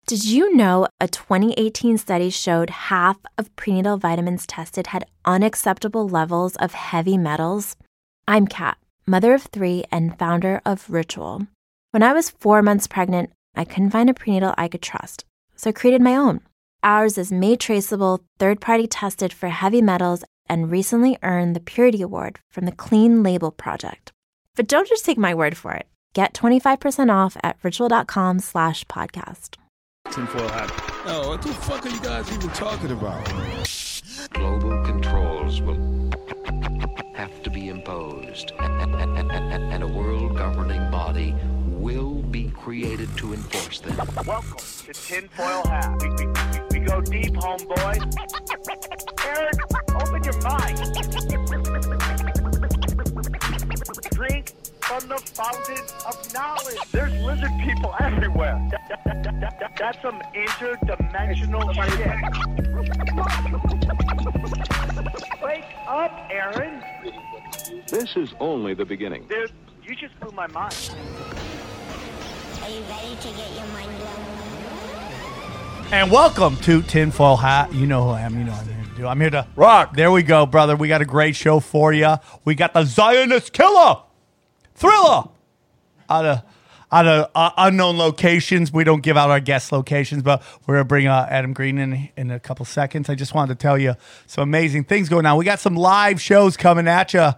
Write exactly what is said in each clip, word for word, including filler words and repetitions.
Did you know a twenty eighteen study showed half of prenatal vitamins tested had unacceptable levels of heavy metals? I'm Kat, mother of three and founder of Ritual. When I was four months pregnant, I couldn't find a prenatal I could trust, so I created my own. Ours is made traceable, third-party tested for heavy metals, and recently earned the Purity Award from the Clean Label Project. But don't just take my word for it. Get twenty-five percent off at ritual.com slash podcast. Tinfoil hat. Oh, what the fuck are you guys even talking about? Global controls will have to be imposed, and a world governing body will be created to enforce them. Welcome to Tinfoil Hat. We, we, we, we go deep, homeboy. Aaron, open your mind. Drink from the fountain of knowledge. There's lizard people everywhere. That, that, that, that, that, that's some interdimensional shit. Wake up, Aaron. This is only the beginning. Dude, you just blew my mind. Are you ready to get your mind blown? And welcome to Tinfoil Hat. You know who I am. You know what I'm here to do. I'm here to rock. There we go, brother. We got a great show for you. We got the Zionist Killer Thriller out of out of uh, unknown locations. We don't give out our guest locations, but we're gonna bring uh, Adam Green in in a couple seconds. I just wanted to tell you some amazing things going on. We got some live shows coming at you.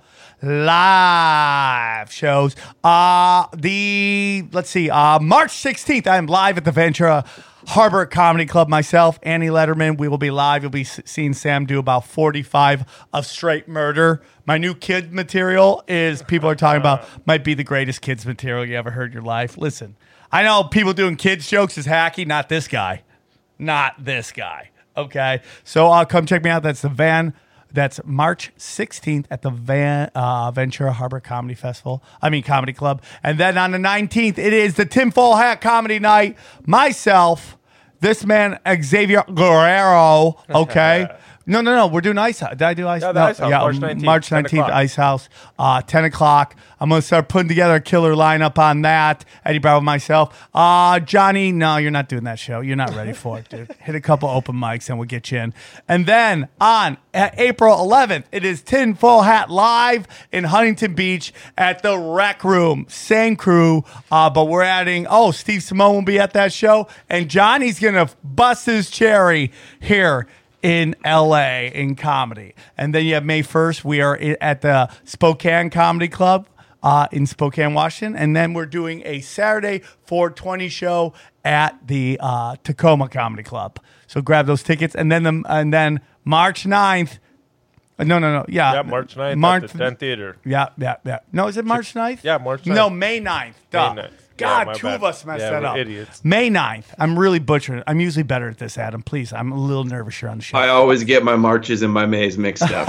Live shows. Uh the let's see. Uh, March sixteenth. I am live at the Ventura Harbor Comedy Club. Myself, Annie Letterman. We will be live. You'll be seeing Sam do about forty-five of straight murder. My new kid material is people are talking about might be the greatest kids material you ever heard in your life. Listen, I know people doing kids jokes is hacky. Not this guy. Not this guy. Okay, so uh, come check me out. That's the Van. That's March sixteenth at the Van, uh, Ventura Harbor Comedy Festival. I mean, Comedy Club. And then on the nineteenth, it is the Tinfoil Hat Comedy Night. Myself, this man, Xavier Guerrero. Okay. No, no, no. We're doing Ice House. Did I do Ice Yeah, the no, Ice House, yeah, March nineteenth, March nineteenth, Ice House, uh, ten o'clock. I'm going to start putting together a killer lineup on that. Eddie Bravo, myself. Uh, Johnny, no, you're not doing that show. You're not ready for it, dude. Hit a couple open mics and we'll get you in. And then on uh, April eleventh, it is Tinfoil Hat Live in Huntington Beach at the Rec Room. Same crew, uh, but we're adding, oh, Steve Simone will be at that show. And Johnny's going to bust his cherry here in L A in comedy. And then you have May first, we are at the Spokane Comedy Club uh, in Spokane, Washington. And then we're doing a Saturday four twenty show at the uh, Tacoma Comedy Club. So grab those tickets. And then the, and then March ninth, uh, no, no, no, yeah. Yeah, March ninth March, at the Den Theater. Yeah, yeah, yeah. No, is it March ninth? Yeah, March ninth. No, May ninth. Duh. May ninth. God, Yeah, two bad. of us messed Yeah, that we're up. idiots. May ninth. I'm really butchering it. I'm usually better at this, Adam. Please. I'm a little nervous you're on the show. I always get my Marches and my Mays mixed up.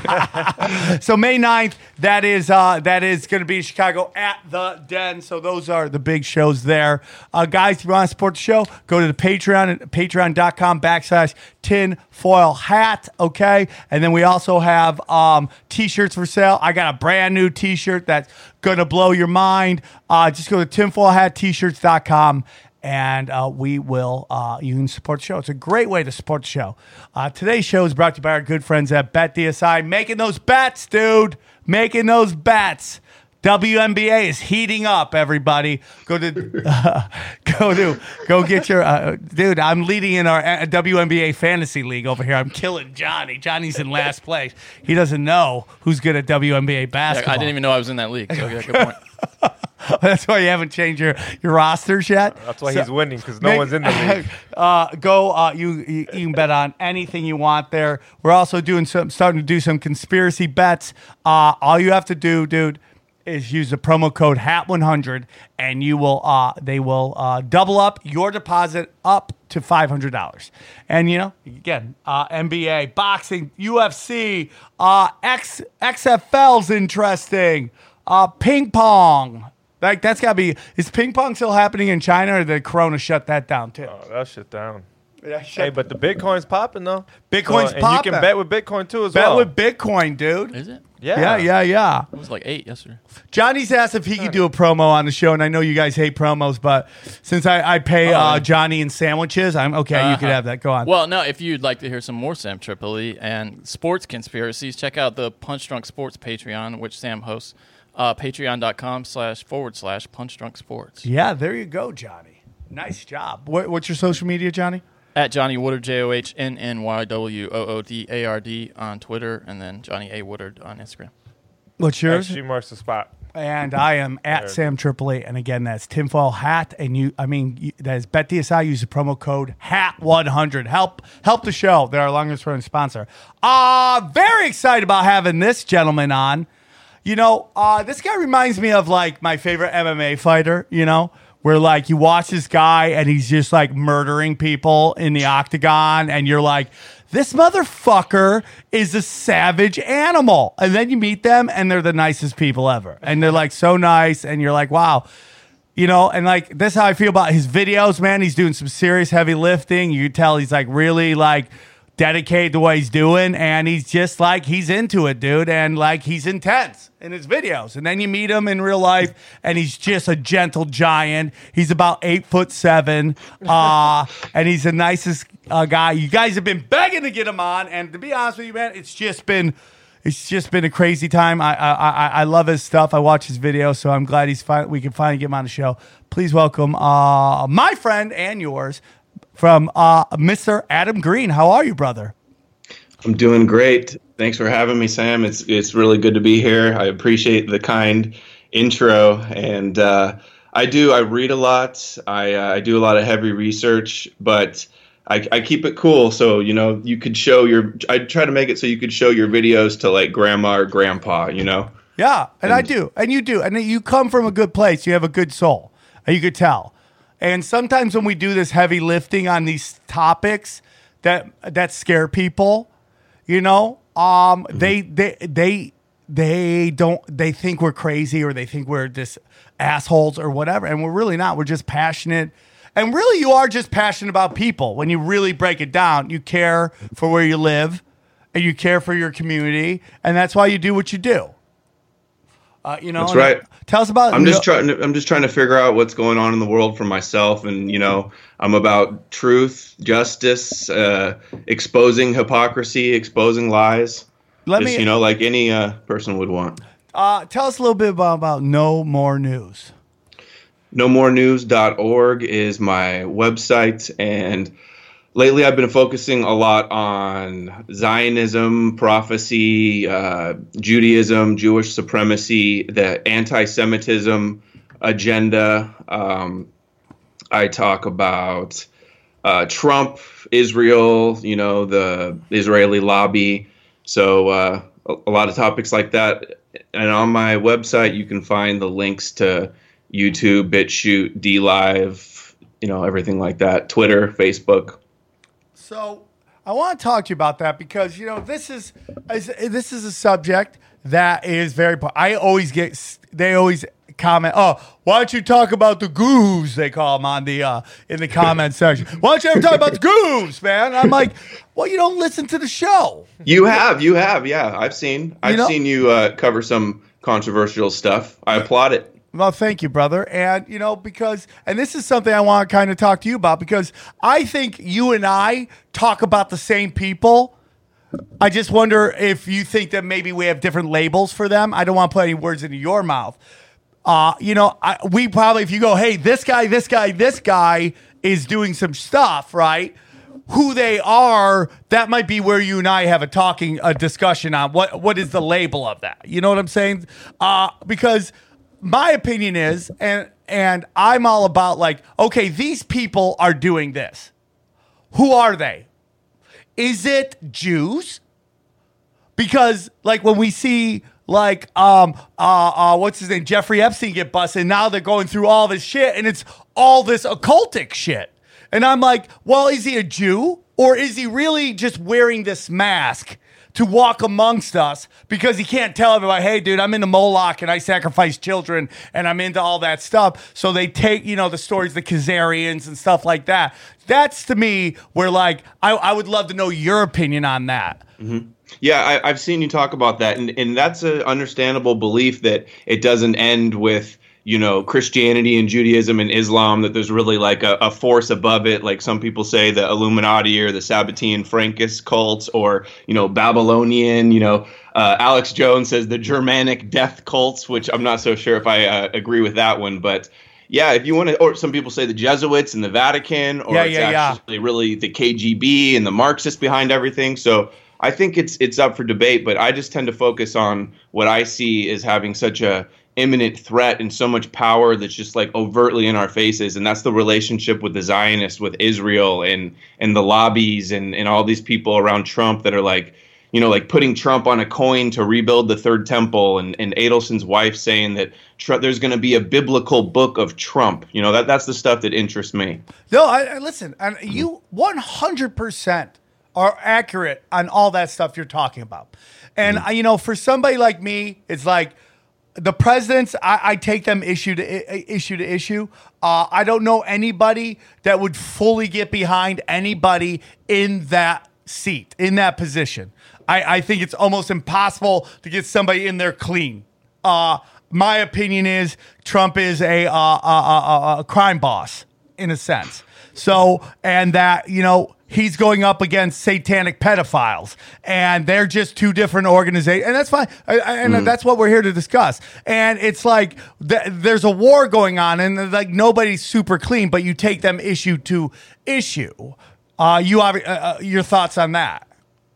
So May ninth, that is uh, that is going to be in Chicago at the Den. So those are the big shows there. Uh, guys, if you want to support the show, go to the Patreon, patreon.com backslash tinfoil hat, okay? And then we also have um, T-shirts for sale. I got a brand new T-shirt that's going to blow your mind. Uh, just go to tinfoil hat t shirts dot com. And uh, we will, uh, you can support the show. It's a great way to support the show. Uh, today's show is brought to you by our good friends at BetDSI. Making those bets, dude. Making those bets. W N B A is heating up, everybody. Go to, uh, go to, go get your, uh, dude, I'm leading in our uh, W N B A fantasy league over here. I'm killing Johnny. Johnny's in last place. He doesn't know who's good at W N B A basketball. I didn't even know I was in that league. So yeah, good point. That's why you haven't changed your, your rosters yet. That's why So- he's winning, because no Make- one's in the league. Uh, go. Uh, you, you you can bet on anything you want there. We're also doing some starting to do some conspiracy bets. Uh, all you have to do, dude, is use the promo code Hat one hundred, and you will. Uh, they will uh, double up your deposit up to five hundred dollars. And you know, again, uh, N B A, boxing, U F C, uh, X X F L's interesting. Uh, ping pong. Like, that's got to be, is ping pong still happening in China, or did Corona shut that down too? Oh, that shit down. Yeah, shut Hey, but the Bitcoin's popping though. Bitcoin's So- and popping. you can bet with Bitcoin too as Bet well. with Bitcoin, dude. Is it? Yeah. Yeah, yeah, yeah. It was like eight yesterday. Johnny's asked if he could do a promo on the show, and I know you guys hate promos, but since I, I pay Oh, uh, yeah. Johnny in sandwiches, I'm okay. You Uh-huh. could have that. Go on. Well, no, if you'd like to hear some more Sam Tripoli and sports conspiracies, check out the Punch Drunk Sports Patreon, which Sam hosts. Uh, Patreon.com slash forward slash Punch Drunk Sports. Yeah, there you go, Johnny. Nice job. What, what's your social media, Johnny? At Johnny Woodard, J O H N N Y W O O D A R D on Twitter, and then Johnny A. Woodard on Instagram. What's yours? She marks the spot. And I am at There. Sam Tripoli, and again, that's tinfoil hat, and you, I mean, you, that is BetDSI. Use the promo code hat one hundred. Help, help the show. They're our longest running sponsor. Uh, very excited about having this gentleman on. You know, uh, this guy reminds me of like my favorite M M A fighter, you know, where like you watch this guy and he's just like murdering people in the octagon, and you're like, this motherfucker is a savage animal. And then you meet them and they're the nicest people ever. And they're like so nice, and you're like, wow. You know, and like this is how I feel about his videos, man. He's doing some serious heavy lifting. You can tell he's like really like dedicated to what he's doing, and he's just like he's into it, dude, and like he's intense in his videos. And then you meet him in real life, and he's just a gentle giant. He's about eight foot seven, uh, and he's the nicest uh, guy. You guys have been begging to get him on, and to be honest with you, man, it's just been it's just been a crazy time. I I I, I love his stuff. I watch his videos, so I'm glad he's fi- we can finally get him on the show. Please welcome uh, my friend and yours. From uh, Mister Adam Green. How are you, brother? I'm doing great. Thanks for having me, Sam. It's it's really good to be here. I appreciate the kind intro, and uh, I do. I read a lot. I uh, I do a lot of heavy research, but I, I keep it cool. So you know, you could show your. I try to make it so you could show your videos to like grandma or grandpa. You know. Yeah, and, and I do, and you do, and you come from a good place. You have a good soul, and you could tell. And sometimes when we do this heavy lifting on these topics that that scare people, you know, um, mm-hmm. they they they they don't they think we're crazy, or they think we're just assholes or whatever, and we're really not. We're just passionate, and really, you are just passionate about people. When you really break it down, you care for where you live, and you care for your community, and that's why you do what you do. Uh, you know, that's right. Tell us about. I'm just know, trying. To, I'm just trying to figure out what's going on in the world for myself, and you know, I'm about truth, justice, uh, exposing hypocrisy, exposing lies. Let just, me, you know, like any uh, person would want. Uh, tell us a little bit about, about No More News. no more news dot org is my website, and lately I've been focusing a lot on Zionism, prophecy, uh, Judaism, Jewish supremacy, the anti-Semitism agenda. Um, I talk about uh, Trump, Israel, you know, the Israeli lobby. So uh, a, a lot of topics like that. And on my website, you can find the links to YouTube, BitChute, DLive, you know, everything like that, Twitter, Facebook. So I want to talk to you about that because, you know, this is this is a subject that is very – I always get – they always comment, oh, why don't you talk about the goos, they call them on the uh, in the comment section. Why don't you ever talk about the goos, man? I'm like, well, you don't listen to the show. You have, you have, yeah. I've seen I've you know? seen you uh, cover some controversial stuff. I applaud it. Well, thank you, brother. And, you know, because, and this is something I want to kind of talk to you about because I think you and I talk about the same people. I just wonder if you think that maybe we have different labels for them. I don't want to put any words into your mouth. Uh, you know, I, we probably, if you go, hey, this guy, this guy, this guy is doing some stuff, right? Who they are, that might be where you and I have a talking, a discussion on what what is the label of that. You know what I'm saying? Uh, because my opinion is, and and I'm all about like, okay, these people are doing this. Who are they? Is it Jews? Because like when we see like um uh, uh what's his name, Jeffrey Epstein get busted, and now they're going through all this shit, and it's all this occultic shit. And I'm like, well, is he a Jew, or is he really just wearing this mask to walk amongst us because he can't tell everybody, hey, dude, I'm into Moloch and I sacrifice children and I'm into all that stuff. So they take, you know, the stories, the Khazarians and stuff like that. That's to me where like, I, I would love to know your opinion on that. Mm-hmm. Yeah, I, I've seen you talk about that, and, and that's an understandable belief that it doesn't end with, you know, Christianity and Judaism and Islam, that there's really like a, a force above it. Like some people say the Illuminati or the Sabbatean Frankist cults, or, you know, Babylonian, you know, uh, Alex Jones says the Germanic death cults, which I'm not so sure if I uh, agree with that one. But yeah, if you want to, or some people say the Jesuits and the Vatican, or yeah, it's yeah, actually yeah. really the K G B and the Marxists behind everything. So I think it's it's up for debate, but I just tend to focus on what I see as having such a imminent threat and so much power that's just like overtly in our faces, and that's the relationship with the Zionists, with Israel, and and the lobbies, and and all these people around Trump that are like, you know, like putting Trump on a coin to rebuild the third temple, and and Adelson's wife saying that tr- there's going to be a biblical book of Trump. You know, that that's the stuff that interests me. No, I, I listen, and you one hundred percent are accurate on all that stuff you're talking about. And, mm-hmm. you know, for somebody like me, it's like the presidents, I, I take them issue to I- issue to issue. Uh, I don't know anybody that would fully get behind anybody in that seat, in that position. I, I think it's almost impossible to get somebody in there clean. Uh, my opinion is Trump is a, uh, a, a, a crime boss, in a sense. So, and that, you know, he's going up against satanic pedophiles, and they're just two different organizations, and that's fine. I, I, and mm. that's what we're here to discuss. And it's like th- there's a war going on, and like nobody's super clean, but you take them issue to issue. Uh, you have uh, your thoughts on that?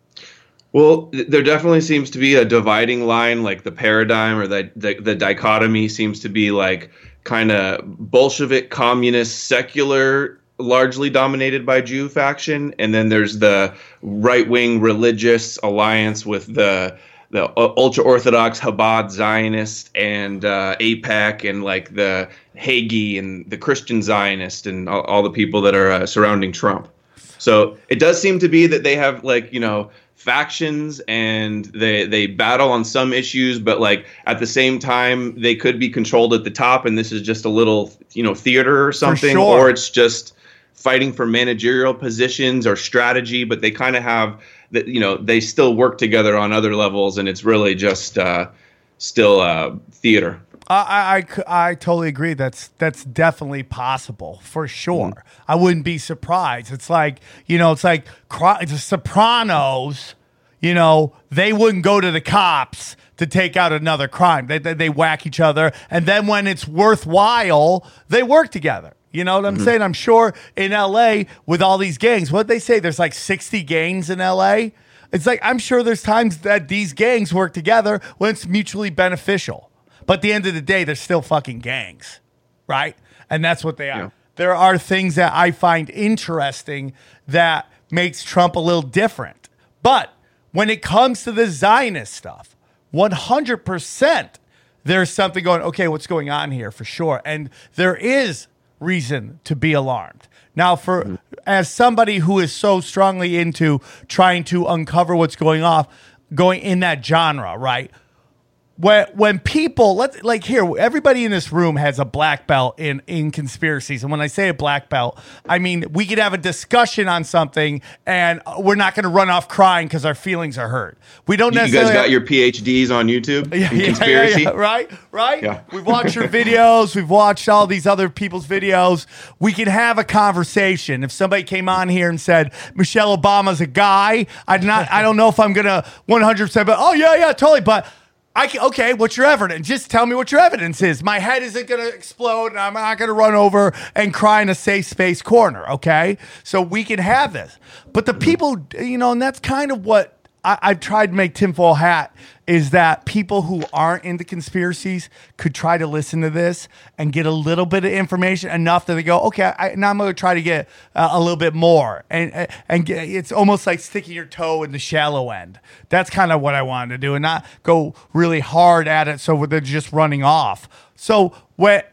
Well, there definitely seems to be a dividing line, like the paradigm or the the, the dichotomy seems to be like kind of Bolshevik, communist, secular, largely dominated by Jew faction, and then there's the right-wing religious alliance with the the ultra-Orthodox Chabad Zionist and uh, AIPAC, and like the Hagee and the Christian Zionist, and all, all the people that are uh, surrounding Trump. So it does seem to be that they have, like, you know, factions, and they they battle on some issues, but like at the same time they could be controlled at the top, and this is just a little, you know, theater or something, sure. Or it's just fighting for managerial positions or strategy, but they kind of have that, you know, they still work together on other levels, and it's really just uh, still uh, theater. I, I, I totally agree. That's that's definitely possible for sure. Mm. I wouldn't be surprised. It's like, you know, it's like the Sopranos. You know, they wouldn't go to the cops to take out another crime. They they, they whack each other, and then when it's worthwhile, they work together. You know what I'm mm-hmm. saying? I'm sure in L A with all these gangs, what they say, there's like sixty gangs in L A. It's like, I'm sure there's times that these gangs work together when it's mutually beneficial. But at the end of the day, they're still fucking gangs, right? And that's what they are. Yeah. There are things that I find interesting that makes Trump a little different. But when it comes to the Zionist stuff, one hundred percent there's something going, okay, what's going on here for sure? And there is reason to be alarmed. Now, for mm-hmm. as somebody who is so strongly into trying to uncover what's going off, going in that genre, right? When when people let like here, everybody in this room has a black belt in in conspiracies, and when I say a black belt, I mean we could have a discussion on something, and we're not going to run off crying because our feelings are hurt. We don't you, necessarily. You guys got your P H Ds on YouTube? Yeah, in yeah, conspiracy? yeah, yeah, right, right. Yeah. We've watched your videos. We've watched all these other people's videos. We can have a conversation. If somebody came on here and said Michelle Obama's a guy, I'd not. I don't know if I'm gonna one hundred percent. But oh yeah, yeah, totally. But I can, okay, what's your evidence? Just tell me what your evidence is. My head isn't going to explode, and I'm not going to run over and cry in a safe space corner, okay? So we can have this. But the people, you know, and that's kind of what I, I've tried to make tinfoil hat, is that people who aren't into conspiracies could try to listen to this and get a little bit of information, enough that they go, okay, I, now I'm going to try to get uh, a little bit more. And and get, it's almost like sticking your toe in the shallow end. That's kind of what I wanted to do, and not go really hard at it so they're just running off. So when,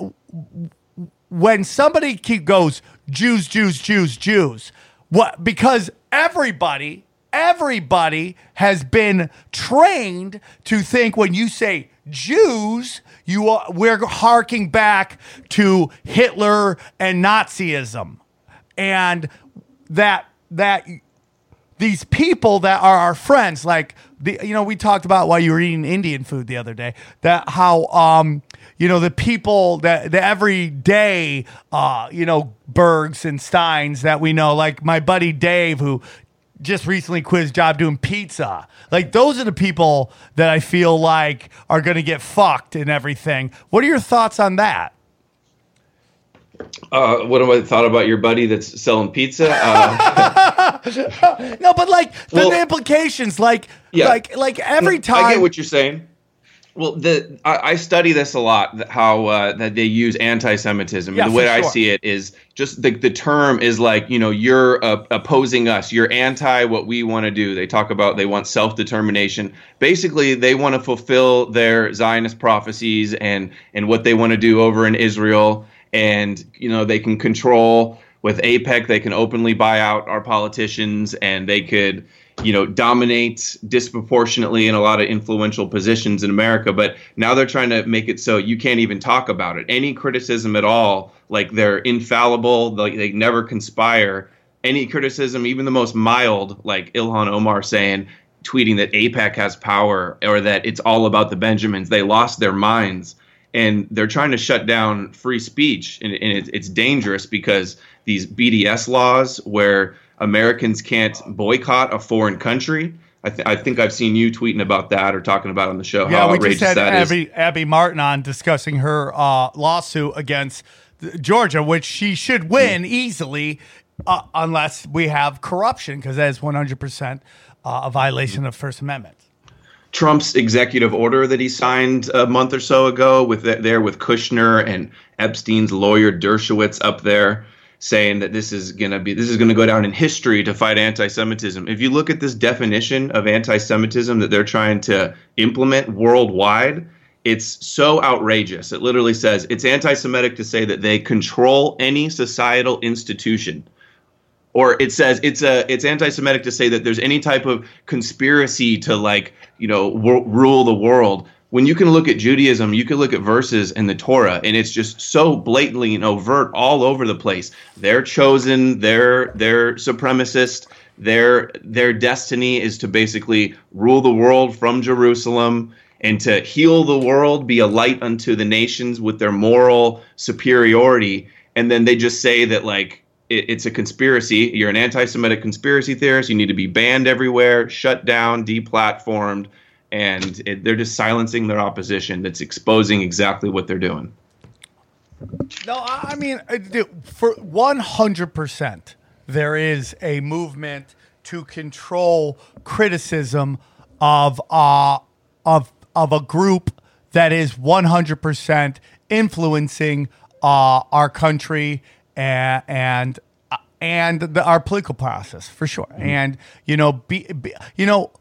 when somebody keep goes, Jews, Jews, Jews, Jews, what? Because everybody... Everybody has been trained to think when you say Jews, you are, we're harking back to Hitler and Nazism, and that that these people that are our friends, like the, you know, we talked about while you were eating Indian food the other day, that how, um, you know, the people that the everyday, uh, you know, Bergs and Steins that we know, like my buddy Dave, who just recently quit his job doing pizza. Like, those are the people that I feel like are going to get fucked and everything. What are your thoughts on that? Uh, what have I thought about your buddy that's selling pizza? Uh, no, but like the, well, the implications, like, yeah. like, like every time. I get what you're saying. Well, the I, I study this a lot. How uh, that they use anti-Semitism. Yeah, and the way for I sure. see it is just the the term is like, you know, you're uh, opposing us. You're anti what we want to do. They talk about they want self-determination. Basically, they want to fulfill their Zionist prophecies and and what they want to do over in Israel. And, you know, they can control with AIPAC. They can openly buy out our politicians, and they could, you know, dominate disproportionately in a lot of influential positions in America. But now they're trying to make it so you can't even talk about it. Any criticism at all, like they're infallible, like they never conspire. Any criticism, even the most mild, like Ilhan Omar saying, tweeting that AIPAC has power or that it's all about the Benjamins, they lost their minds. And they're trying to shut down free speech. And, and it, it's dangerous because these B D S laws where Americans can't boycott a foreign country. I, th- I think I've seen you tweeting about that or talking about it on the show. Yeah, how we outrageous just had that is. Abby, Abby Martin on discussing her uh, lawsuit against th- Georgia, which she should win easily uh, unless we have corruption, because that is one hundred percent uh, a violation of First Amendment. Trump's executive order that he signed a month or so ago with the, there with Kushner and Epstein's lawyer Dershowitz up there saying that this is going to be this is going to go down in history to fight anti-Semitism. If you look at this definition of anti-Semitism that they're trying to implement worldwide, it's so outrageous. It literally says it's anti-Semitic to say that they control any societal institution. Or it says it's a it's anti-Semitic to say that there's any type of conspiracy to, like, you know, w- rule the world. When you can look at Judaism, you can look at verses in the Torah, and it's just so blatantly and overt all over the place. They're chosen, they're they're supremacist. Their their destiny is to basically rule the world from Jerusalem and to heal the world, be a light unto the nations with their moral superiority. And then they just say that, like, it's a conspiracy. You're an anti-Semitic conspiracy theorist. You need to be banned everywhere, shut down, deplatformed, and it, they're just silencing their opposition. That's exposing exactly what they're doing. No, I I mean, uh, dude, for one hundred percent, there is a movement to control criticism of uh, of of a group that is one hundred percent influencing uh, our country and and uh, and the, our political process, for sure. Mm-hmm. And you know, be, be, you know,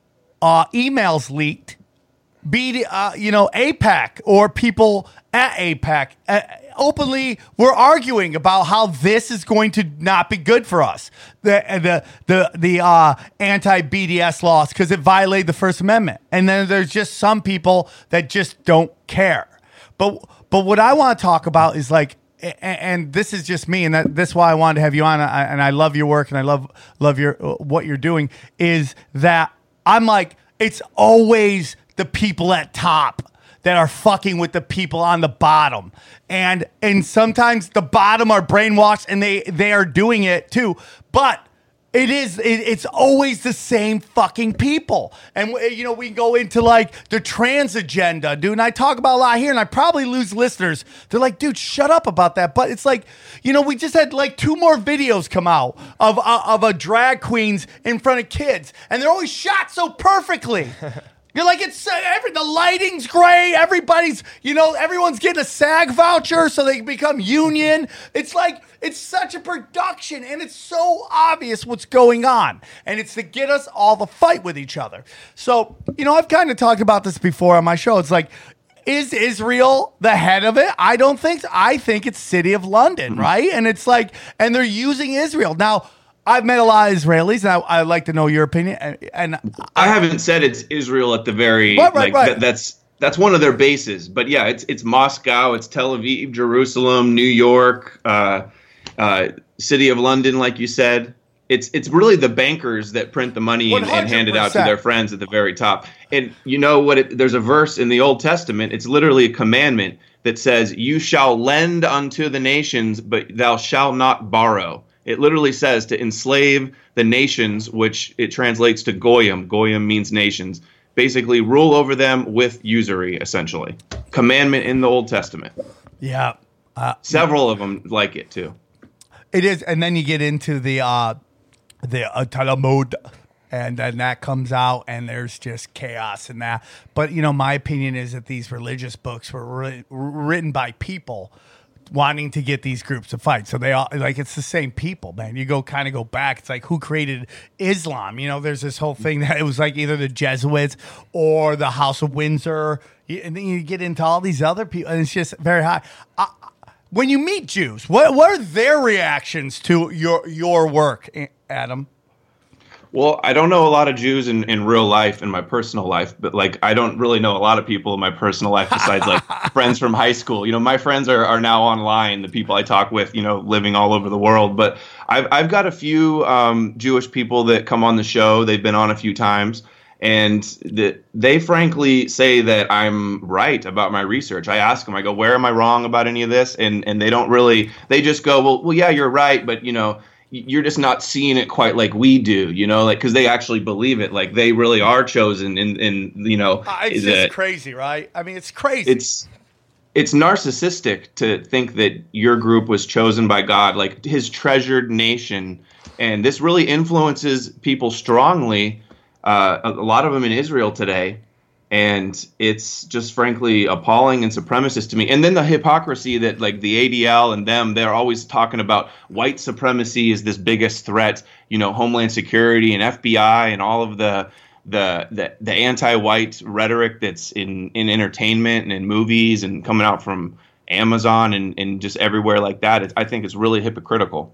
uh, emails leaked. Be uh, you know, AIPAC or people at AIPAC uh, openly were arguing about how this is going to not be good for us. The the the the uh, anti-B D S laws, because it violated the First Amendment. And then there's just some people that just don't care. But but what I want to talk about is, like, and this is just me, and that, that's why I wanted to have you on, and I love your work, and I love love your what you're doing, is that I'm like, it's always the people at top that are fucking with the people on the bottom. And and sometimes the bottom are brainwashed, and they, they are doing it too. But it is it, it's always the same fucking people. And, you know, we go into, like, the trans agenda, dude, and I talk about a lot here, and I probably lose listeners. They're like, dude, shut up about that. But it's like, you know, we just had like two more videos come out of uh, of a drag queens in front of kids, and they're always shot so perfectly. You're like, it's uh, every the lighting's great. Everybody's, you know, everyone's getting a SAG voucher so they can become union. It's like, it's such a production, and it's so obvious what's going on. And it's to get us all to fight with each other. So, you know, I've kind of talked about this before on my show. It's like, is Israel the head of it? I don't think so. I think it's City of London, mm-hmm. right? And it's like, and they're using Israel. Now, I've met a lot of Israelis, and I, I'd like to know your opinion. And, and I, I haven't said it's Israel at the very right, right, like right. Th- that's that's one of their bases. But yeah, it's it's Moscow, it's Tel Aviv, Jerusalem, New York, uh, uh, City of London, like you said. it's it's really the bankers that print the money and, and hand it out to their friends at the very top. And you know what? It, there's a verse in the Old Testament. It's literally a commandment that says, "You shall lend unto the nations, but thou shalt not borrow." It literally says to enslave the nations, which it translates to goyim. Goyim means nations. Basically, rule over them with usury, essentially. Commandment in the Old Testament. Yeah. Uh, Several of them like it, too. It is. And then you get into the uh, the uh, Talmud, and then that comes out, and there's just chaos in that. But, you know, my opinion is that these religious books were ri- written by people wanting to get these groups to fight. So they all, like, it's the same people, man. You go kind of go back. It's like, who created Islam? You know, there's this whole thing that it was like either the Jesuits or the House of Windsor. And then you get into all these other people, and it's just very high. I, when you meet Jews, what what are their reactions to your your work, Adam? Well, I don't know a lot of Jews in, in real life, in my personal life, but like I don't really know a lot of people in my personal life besides like friends from high school. You know, my friends are, are now online, the people I talk with, you know, living all over the world. But I've I've got a few um, Jewish people that come on the show. They've been on a few times. And the, they frankly say that I'm right about my research. I ask them, I go, where am I wrong about any of this? And and they don't really, they just go, well, well, yeah, you're right. But, you know, you're just not seeing it quite like we do, you know, like because they actually believe it. Like they really are chosen. And, and you know, uh, it's that, just crazy, right? I mean, it's crazy. It's it's narcissistic to think that your group was chosen by God, like his treasured nation. And this really influences people strongly. Uh, a, a lot of them in Israel today, and it's just frankly appalling and supremacist to me. And then the hypocrisy that like the A D L and them, they're always talking about white supremacy is this biggest threat, you know, Homeland Security and F B I and all of the the the, the anti-white rhetoric that's in, in entertainment and in movies and coming out from Amazon and, and just everywhere like that. It, I think it's really hypocritical.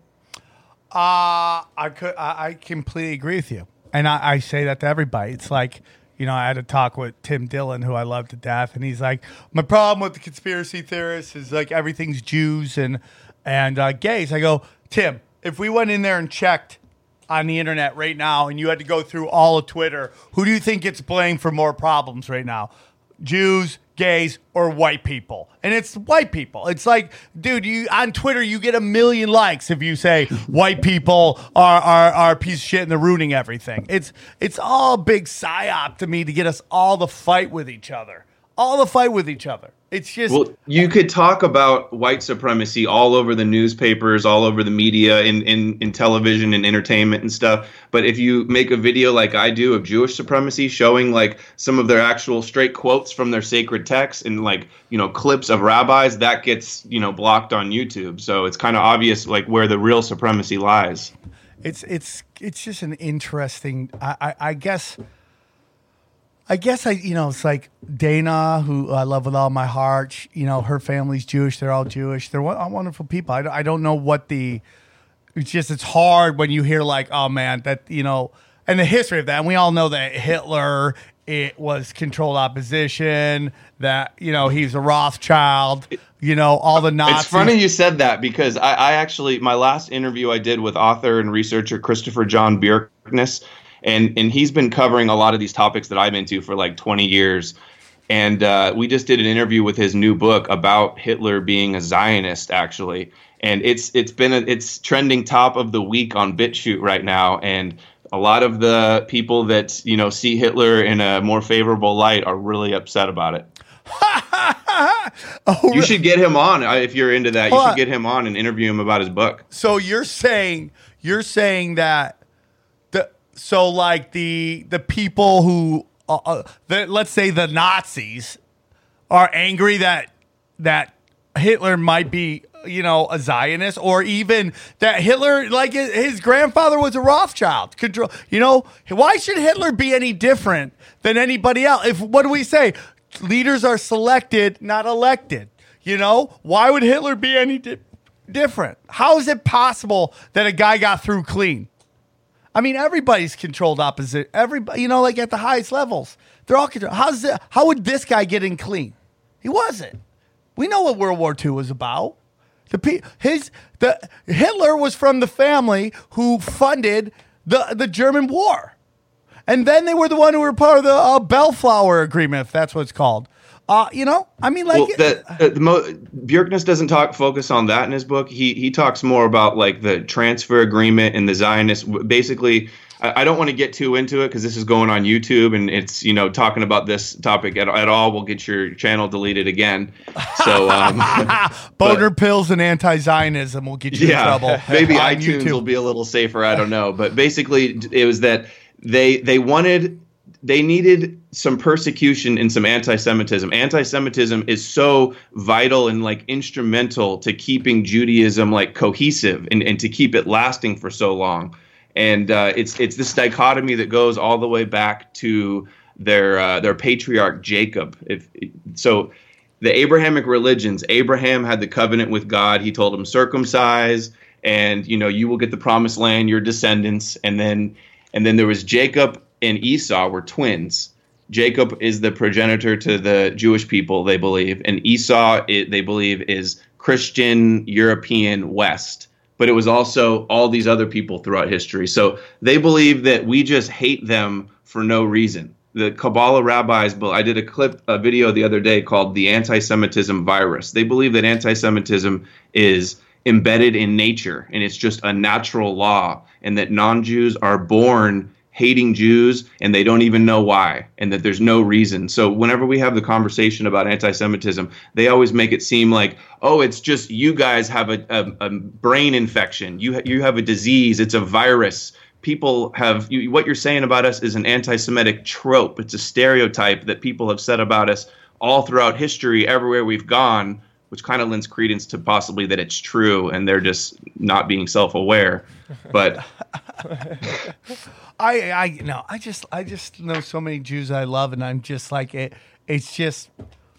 Uh, I could, I, I completely agree with you. And I, I say that to everybody. It's like, you know, I had a talk with Tim Dillon, who I love to death, and he's like, my problem with the conspiracy theorists is like everything's Jews and and uh, gays. I go, Tim, if we went in there and checked on the internet right now, and you had to go through all of Twitter, who do you think gets blamed for more problems right now? Jews, gays, or white people? And it's white people. It's like, dude, you on Twitter, you get a million likes if you say white people are, are, are a piece of shit and they're ruining everything. It's it's all a big psyop to me to get us all to fight with each other. All to fight with each other. It's just... Well, you could talk about white supremacy all over the newspapers, all over the media, in, in, in television and entertainment and stuff. But if you make a video like I do of Jewish supremacy, showing like some of their actual straight quotes from their sacred texts and like, you know, clips of rabbis, that gets, you know, blocked on YouTube. So it's kind of obvious like where the real supremacy lies. It's it's it's just an interesting, I, I, I guess... I guess I, you know, it's like Dana, who I love with all my heart. She, you know, her family's Jewish. They're all Jewish. They're wonderful people. I don't, I don't know what the, it's just, it's hard when you hear like, oh man, that, you know, and the history of that. And we all know that Hitler, it was controlled opposition, that, you know, he's a Rothschild, you know, all the Nazis. It's funny you said that because I, I actually, my last interview I did with author and researcher Christopher John Bjerknes, And and he's been covering a lot of these topics that I'm into for like twenty years. And uh, we just did an interview with his new book about Hitler being a Zionist, actually. And it's it's been a, it's trending top of the week on BitChute right now. And a lot of the people that, you know, see Hitler in a more favorable light are really upset about it. oh, you should get him on if you're into that. You Hold should on. get him on and interview him about his book. So you're saying you're saying that the so like the the people who uh, uh, the, let's say the Nazis are angry that that Hitler might be, you know, a Zionist, or even that Hitler, like his, his grandfather was a Rothschild. Control, you know, why should Hitler be any different than anybody else? If what do we say? Leaders are selected, not elected. You know, why would Hitler be any di- different? How is it possible that a guy got through clean? I mean, everybody's controlled opposite. Everybody, you know, like at the highest levels, they're all controlled. How's it, how would this guy get in clean? He wasn't. We know what World War Two was about. The pe- his the Hitler was from the family who funded the the German war, and then they were the one who were part of the uh, Bellflower Agreement, if that's what it's called. Uh, you know, I mean, like well, the, the, the mo- Bjerknes doesn't talk focus on that in his book. He he talks more about like the transfer agreement and the Zionists. Basically, I, I don't want to get too into it because this is going on YouTube and it's, you know, talking about this topic at, at all will get your channel deleted again. So um, boner pills and anti-Zionism will get you yeah, in trouble. Maybe on iTunes YouTube. will be a little safer. I don't know, but basically, it was that they they wanted. They needed some persecution and some anti-Semitism. Anti-Semitism is so vital and like instrumental to keeping Judaism like cohesive and, and to keep it lasting for so long. And uh, it's it's this dichotomy that goes all the way back to their uh, their patriarch Jacob. If so, the Abrahamic religions. Abraham had the covenant with God. He told him circumcise, and you know you will get the promised land, your descendants. And then and then there was Jacob. And Esau were twins. Jacob is the progenitor to the Jewish people, they believe, and Esau, it, they believe, is Christian European West. But it was also all these other people throughout history. So they believe that we just hate them for no reason. The Kabbalah rabbis, I did a clip, a video the other day called The Anti-Semitism Virus. They believe that anti-Semitism is embedded in nature, and it's just a natural law, and that non-Jews are born hating Jews, and they don't even know why, and that there's no reason. So whenever we have the conversation about anti-Semitism, they always make it seem like, oh, it's just you guys have a, a, a brain infection. You, ha- you have a disease. It's a virus. People have, you, what you're saying about us is an anti-Semitic trope. It's a stereotype that people have said about us all throughout history, everywhere we've gone, which kind of lends credence to possibly that it's true, and they're just not being self-aware. But I, I, no, I just, I just know so many Jews I love, and I'm just like it. It's just,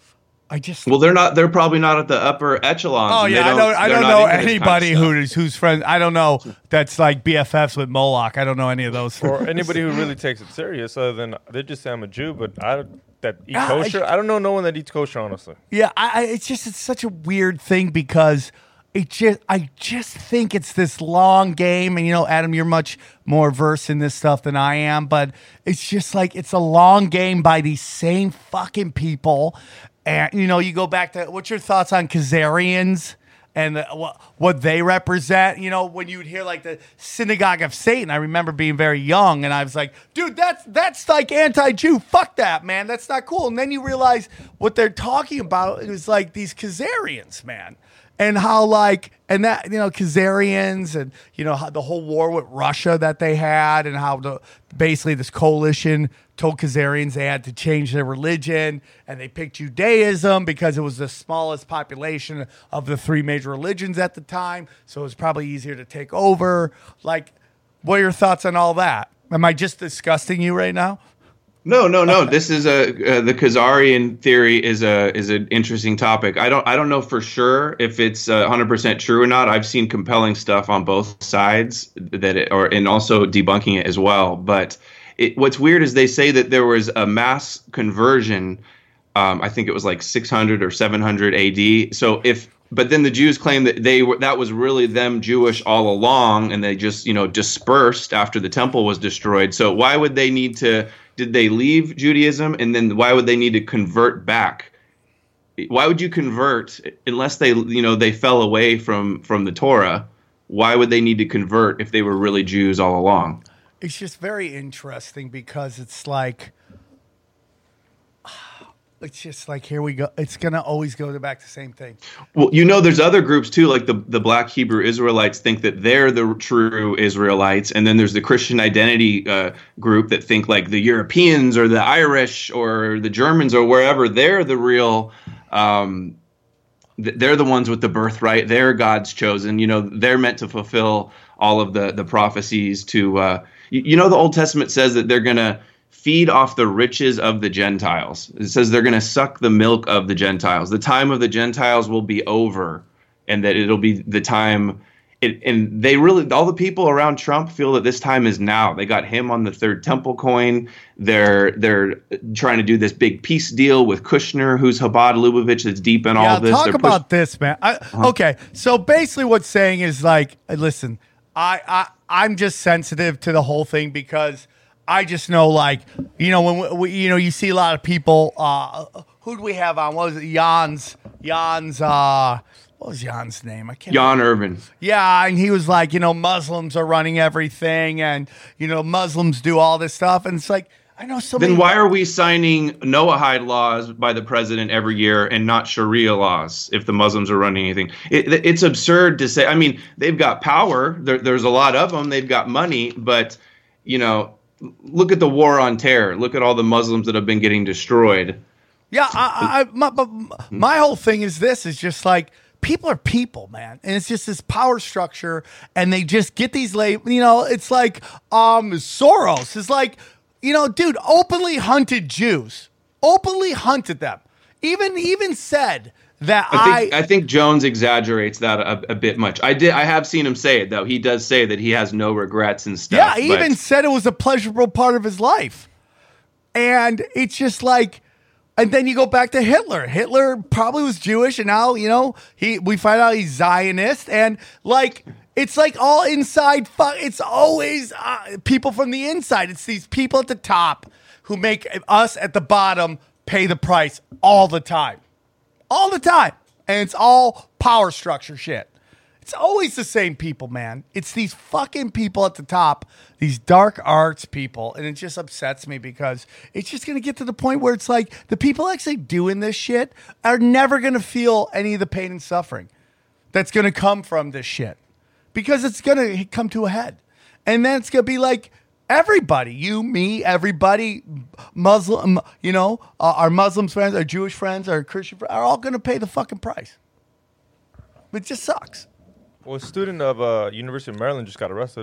I just. Well, they're not. They're probably not at the upper echelons. Oh and yeah, they I don't. I they're don't not know into this anybody kind of who's who's friends. I don't know that's like B F Fs with Moloch. I don't know any of those. Or anybody who really takes it serious, other than they just say I'm a Jew, but I that eat Yeah, kosher. I- I, don't know no one that eats kosher, honestly. Yeah, I, I, it's just it's such a weird thing because it just I just think it's this long game, and you know, Adam, you're much more versed in this stuff than I am, but it's just like it's a long game by these same fucking people, and you know, you go back to what's your thoughts on Khazarians and the, what what they represent? You know, when you would hear like the Synagogue of Satan, I remember being very young, and I was like, dude, that's that's like anti-Jew. Fuck that, man. That's not cool. And then you realize what they're talking about is like these Khazarians, man. And how like, and that, you know, Khazarians and, you know, how the whole war with Russia that they had, and how the basically this coalition told Khazarians they had to change their religion, and they picked Judaism because it was the smallest population of the three major religions at the time. So it was probably easier to take over. Like, what are your thoughts on all that? Am I just disgusting you right now? No, no, no. This is a uh, the Khazarian theory is a is an interesting topic. I don't I don't know for sure if it's uh, one hundred percent true or not. I've seen compelling stuff on both sides that it, or and also debunking it as well. But it, what's weird is they say that there was a mass conversion. Um, I think it was like six hundred or seven hundred A D. So if but then the Jews claim that they were that was really them Jewish all along, and they just you know dispersed after the temple was destroyed. So why would they need to? Did they leave Judaism, and then why would they need to convert back? Why would you convert unless they, you know, they fell away from from the Torah? Why would they need to convert if they were really Jews all along? It's just very interesting because it's like, it's just like, here we go. It's going to always go back to the same thing. Well, you know, there's other groups too, like the, the Black Hebrew Israelites think that they're the true Israelites. And then there's the Christian identity uh, group that think like the Europeans or the Irish or the Germans or wherever, they're the real, um, th- they're the ones with the birthright. They're God's chosen. You know, they're meant to fulfill all of the, the prophecies to, uh, you, you know, the Old Testament says that they're going to feed off the riches of the Gentiles. It says they're going to suck the milk of the Gentiles. The time of the Gentiles will be over, and that it'll be the time it, and they really, all the people around Trump feel that this time is now. They got him on the third temple coin. They're they're trying to do this big peace deal with Kushner, who's Chabad Lubavitch, that's deep in yeah, all this. Talk They're about push- this, man. I, Uh-huh. Okay, so basically what's saying is like, listen, I, I, I'm just sensitive to the whole thing because I just know, like, you know, when we, we, you know, you see a lot of people. Uh, who do we have on? What was it? Jan's, Jan's, uh, what was Jan's name? I can't. Jan Irvin. Yeah, and he was like, you know, Muslims are running everything, and you know, Muslims do all this stuff, and it's like, I know so Then many. why are we signing Noahide laws by the president every year and not Sharia laws if the Muslims are running anything? It, it's absurd to say. I mean, they've got power. There, there's a lot of them. They've got money. But, you know, look at the war on terror. Look at all the Muslims that have been getting destroyed. Yeah, I, I, my, but my whole thing is this: is just like, people are people, man, and it's just this power structure, and they just get these labels. You know, it's like um, Soros is like, you know, dude, openly hunted Jews, openly hunted them. Even even said that I think, I. I think Jones exaggerates that a, a bit much. I did. I have seen him say it though. He does say that he has no regrets and stuff. Yeah, he but- even said it was a pleasurable part of his life, and it's just like. And then you go back to Hitler. Hitler probably was Jewish, and now, you know, he we find out he's Zionist, and like it's like all inside. Fu- it's always uh, people from the inside. It's these people at the top who make us at the bottom pay the price all the time, all the time, and it's all power structure shit. It's always the same people, man. It's these fucking people at the top, these dark arts people, and it just upsets me because it's just going to get to the point where it's like the people actually doing this shit are never going to feel any of the pain and suffering that's going to come from this shit because it's going to come to a head. And then it's going to be like everybody, you, me, everybody, Muslim, you know, uh, our Muslim friends, our Jewish friends, our Christian friends are all going to pay the fucking price. It just sucks. Well, a student of uh, University of Maryland just got arrested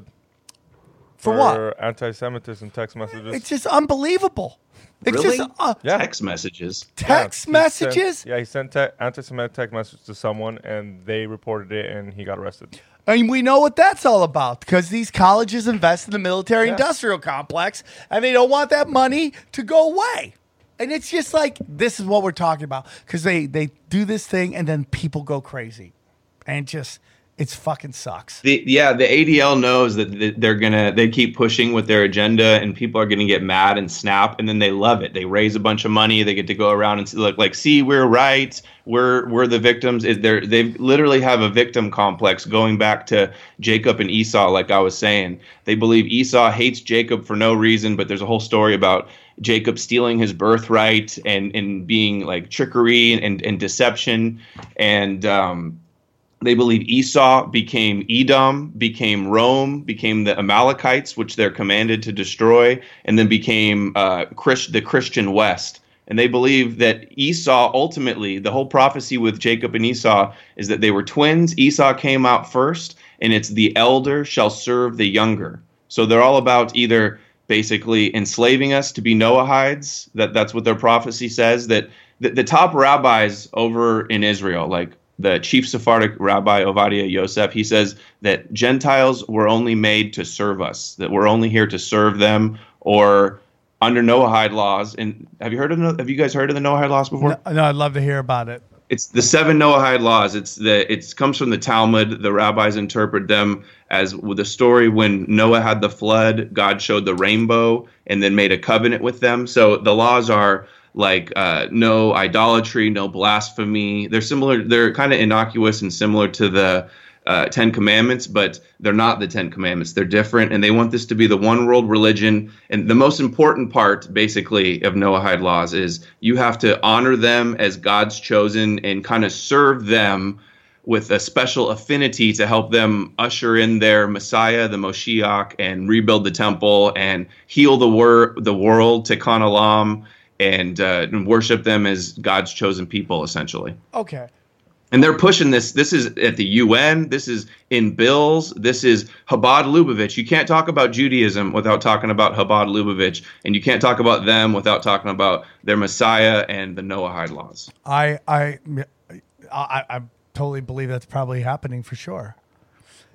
For what? anti-Semitism text messages. It's just unbelievable. It's Really? just uh, yeah. Text messages. text Yeah, he messages. Sent, yeah, he sent te- anti-Semitic text message to someone, and they reported it, and he got arrested. I mean, we know what that's all about because these colleges invest in the military-industrial complex, and they don't want that money to go away. And it's just like, this is what we're talking about because they, they do this thing, and then people go crazy. And just... It's fucking sucks. The, yeah, the A D L knows that th- they're gonna they keep pushing with their agenda, and people are gonna get mad and snap, and then they love it. They raise a bunch of money. They get to go around and look like, see, we're right. We're we're the victims. Is there? They literally have a victim complex going back to Jacob and Esau. Like I was saying, they believe Esau hates Jacob for no reason, but there's a whole story about Jacob stealing his birthright and and being like trickery and and deception and. Um, They believe Esau became Edom, became Rome, became the Amalekites, which they're commanded to destroy, and then became uh, Christ, the Christian West. And they believe that Esau, ultimately, the whole prophecy with Jacob and Esau is that they were twins. Esau came out first, and it's the elder shall serve the younger. So they're all about either basically enslaving us to be Noahides. That, that's what their prophecy says, that the, the top rabbis over in Israel, like the chief Sephardic rabbi Ovadia Yosef, he says that Gentiles were only made to serve us, that we're only here to serve them, or under Noahide laws. And have you heard of have you guys heard of the Noahide laws before? No, no, I'd love to hear about it. It's the seven Noahide laws. It's the it comes from the Talmud. The rabbis interpret them as the story when Noah had the flood. God showed the rainbow and then made a covenant with them. So the laws are like uh, no idolatry, no blasphemy. They're similar. They're kind of innocuous and similar to the uh, Ten Commandments, but they're not the Ten Commandments. They're different, and they want this to be the one world religion. And the most important part, basically, of Noahide laws is you have to honor them as God's chosen and kind of serve them with a special affinity to help them usher in their Messiah, the Moshiach, and rebuild the temple and heal the wor- the world, Tikkun Olam, and, uh, and worship them as God's chosen people, essentially. Okay. And they're pushing this. This is at the U N. This is in bills. This is Chabad Lubavitch. You can't talk about Judaism without talking about Chabad Lubavitch, and you can't talk about them without talking about their Messiah and the Noahide laws. I I I, I totally believe that's probably happening for sure.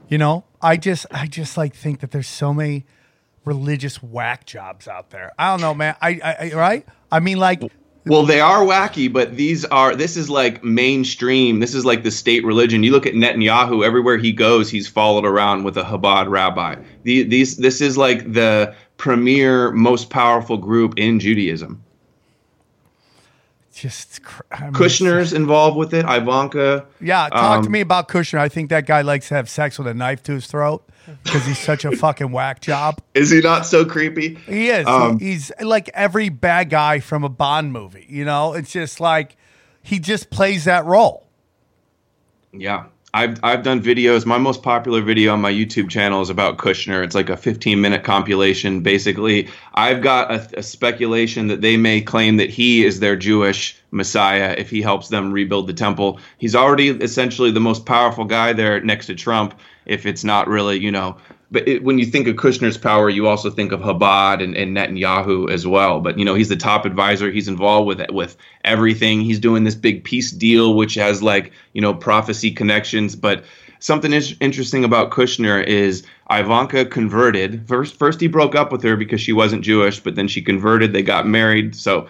You know, I just, I just like think that there's so many religious whack jobs out there. I don't know, man. I, I, I right? I mean, like. Well, they are wacky, but these are, this is like mainstream. This is like the state religion. You look at Netanyahu, everywhere he goes, he's followed around with a Chabad rabbi. The, these, this is like the premier, most powerful group in Judaism. Just I mean, Kushner's involved with it. Ivanka. Yeah, talk um, to me about Kushner. I think that guy likes to have sex with a knife to his throat because he's such a fucking whack job. Is he not so creepy? He is. Um, he, he's like every bad guy from a Bond movie. You know, it's just like he just plays that role. Yeah. I've I've done videos. My most popular video on my YouTube channel is about Kushner. It's like a fifteen minute compilation. Basically, I've got a, a speculation that they may claim that he is their Jewish Messiah if he helps them rebuild the temple. He's already essentially the most powerful guy there next to Trump, if it's not really, you know. But it, when you think of Kushner's power, you also think of Chabad and, and Netanyahu as well. But, you know, he's the top advisor. He's involved with with everything. He's doing this big peace deal, which has, like, you know, prophecy connections. But something is interesting about Kushner is Ivanka converted. First, first he broke up with her because she wasn't Jewish, but then she converted. They got married. So,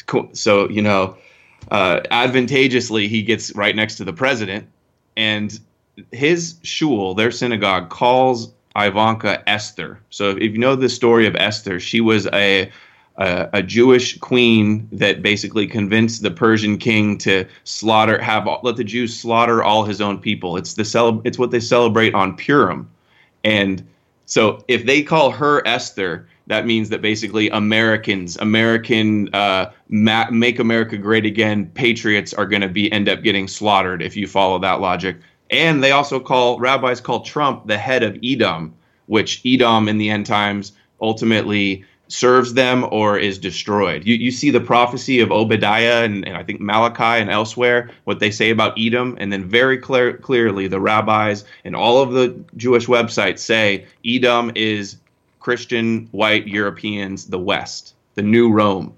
so you know, uh, advantageously, he gets right next to the president. And his shul, their synagogue, calls Ivanka Esther. So if you know the story of Esther, she was a, a a Jewish queen that basically convinced the Persian king to slaughter, have let the Jews slaughter all his own people. It's the cele- It's what they celebrate on Purim, and so if they call her Esther, that means that basically Americans, American uh, ma- make America great again, patriots are going to be end up getting slaughtered if you follow that logic. And they also call, rabbis call Trump the head of Edom, which Edom in the end times ultimately serves them or is destroyed. You you see the prophecy of Obadiah and, and I think Malachi and elsewhere, what they say about Edom. And then very clear, clearly the rabbis and all of the Jewish websites say Edom is Christian white Europeans, the West, the new Rome.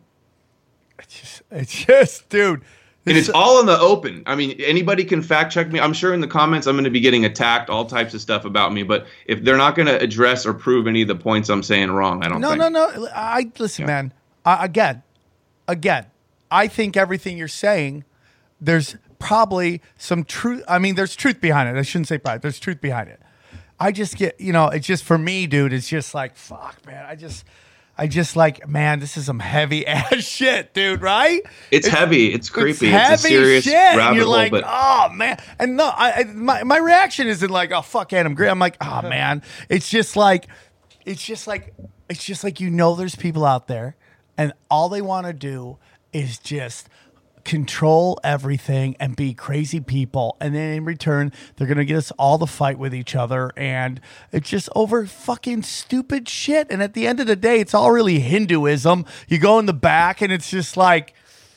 It's just, it's just dude. And it's all in the open. I mean, anybody can fact check me. I'm sure in the comments I'm going to be getting attacked, all types of stuff about me. But if they're not going to address or prove any of the points I'm saying wrong, I don't no, think. No, no, no. I listen, yeah. man. I, again, again, I think everything you're saying, there's probably some truth. I mean, there's truth behind it. I shouldn't say probably. There's truth behind it. I just get, you know, it's just for me, dude. It's just like, fuck, man. I just. I just like, man, this is some heavy ass shit, dude, right? It's, it's heavy. It's creepy. It's, heavy it's a serious shit. rabbit and you're hole. like, but oh, man. And no, I, I, my, my reaction isn't like, oh, fuck Adam Grant. I'm like, oh, man. It's just like, it's just like, it's just like, you know, there's people out there and all they want to do is just control everything and be crazy people, and then in return they're gonna get us all to fight with each other, and it's just over fucking stupid shit. And at the end of the day, it's all really Hinduism. You go in the back and it's just like,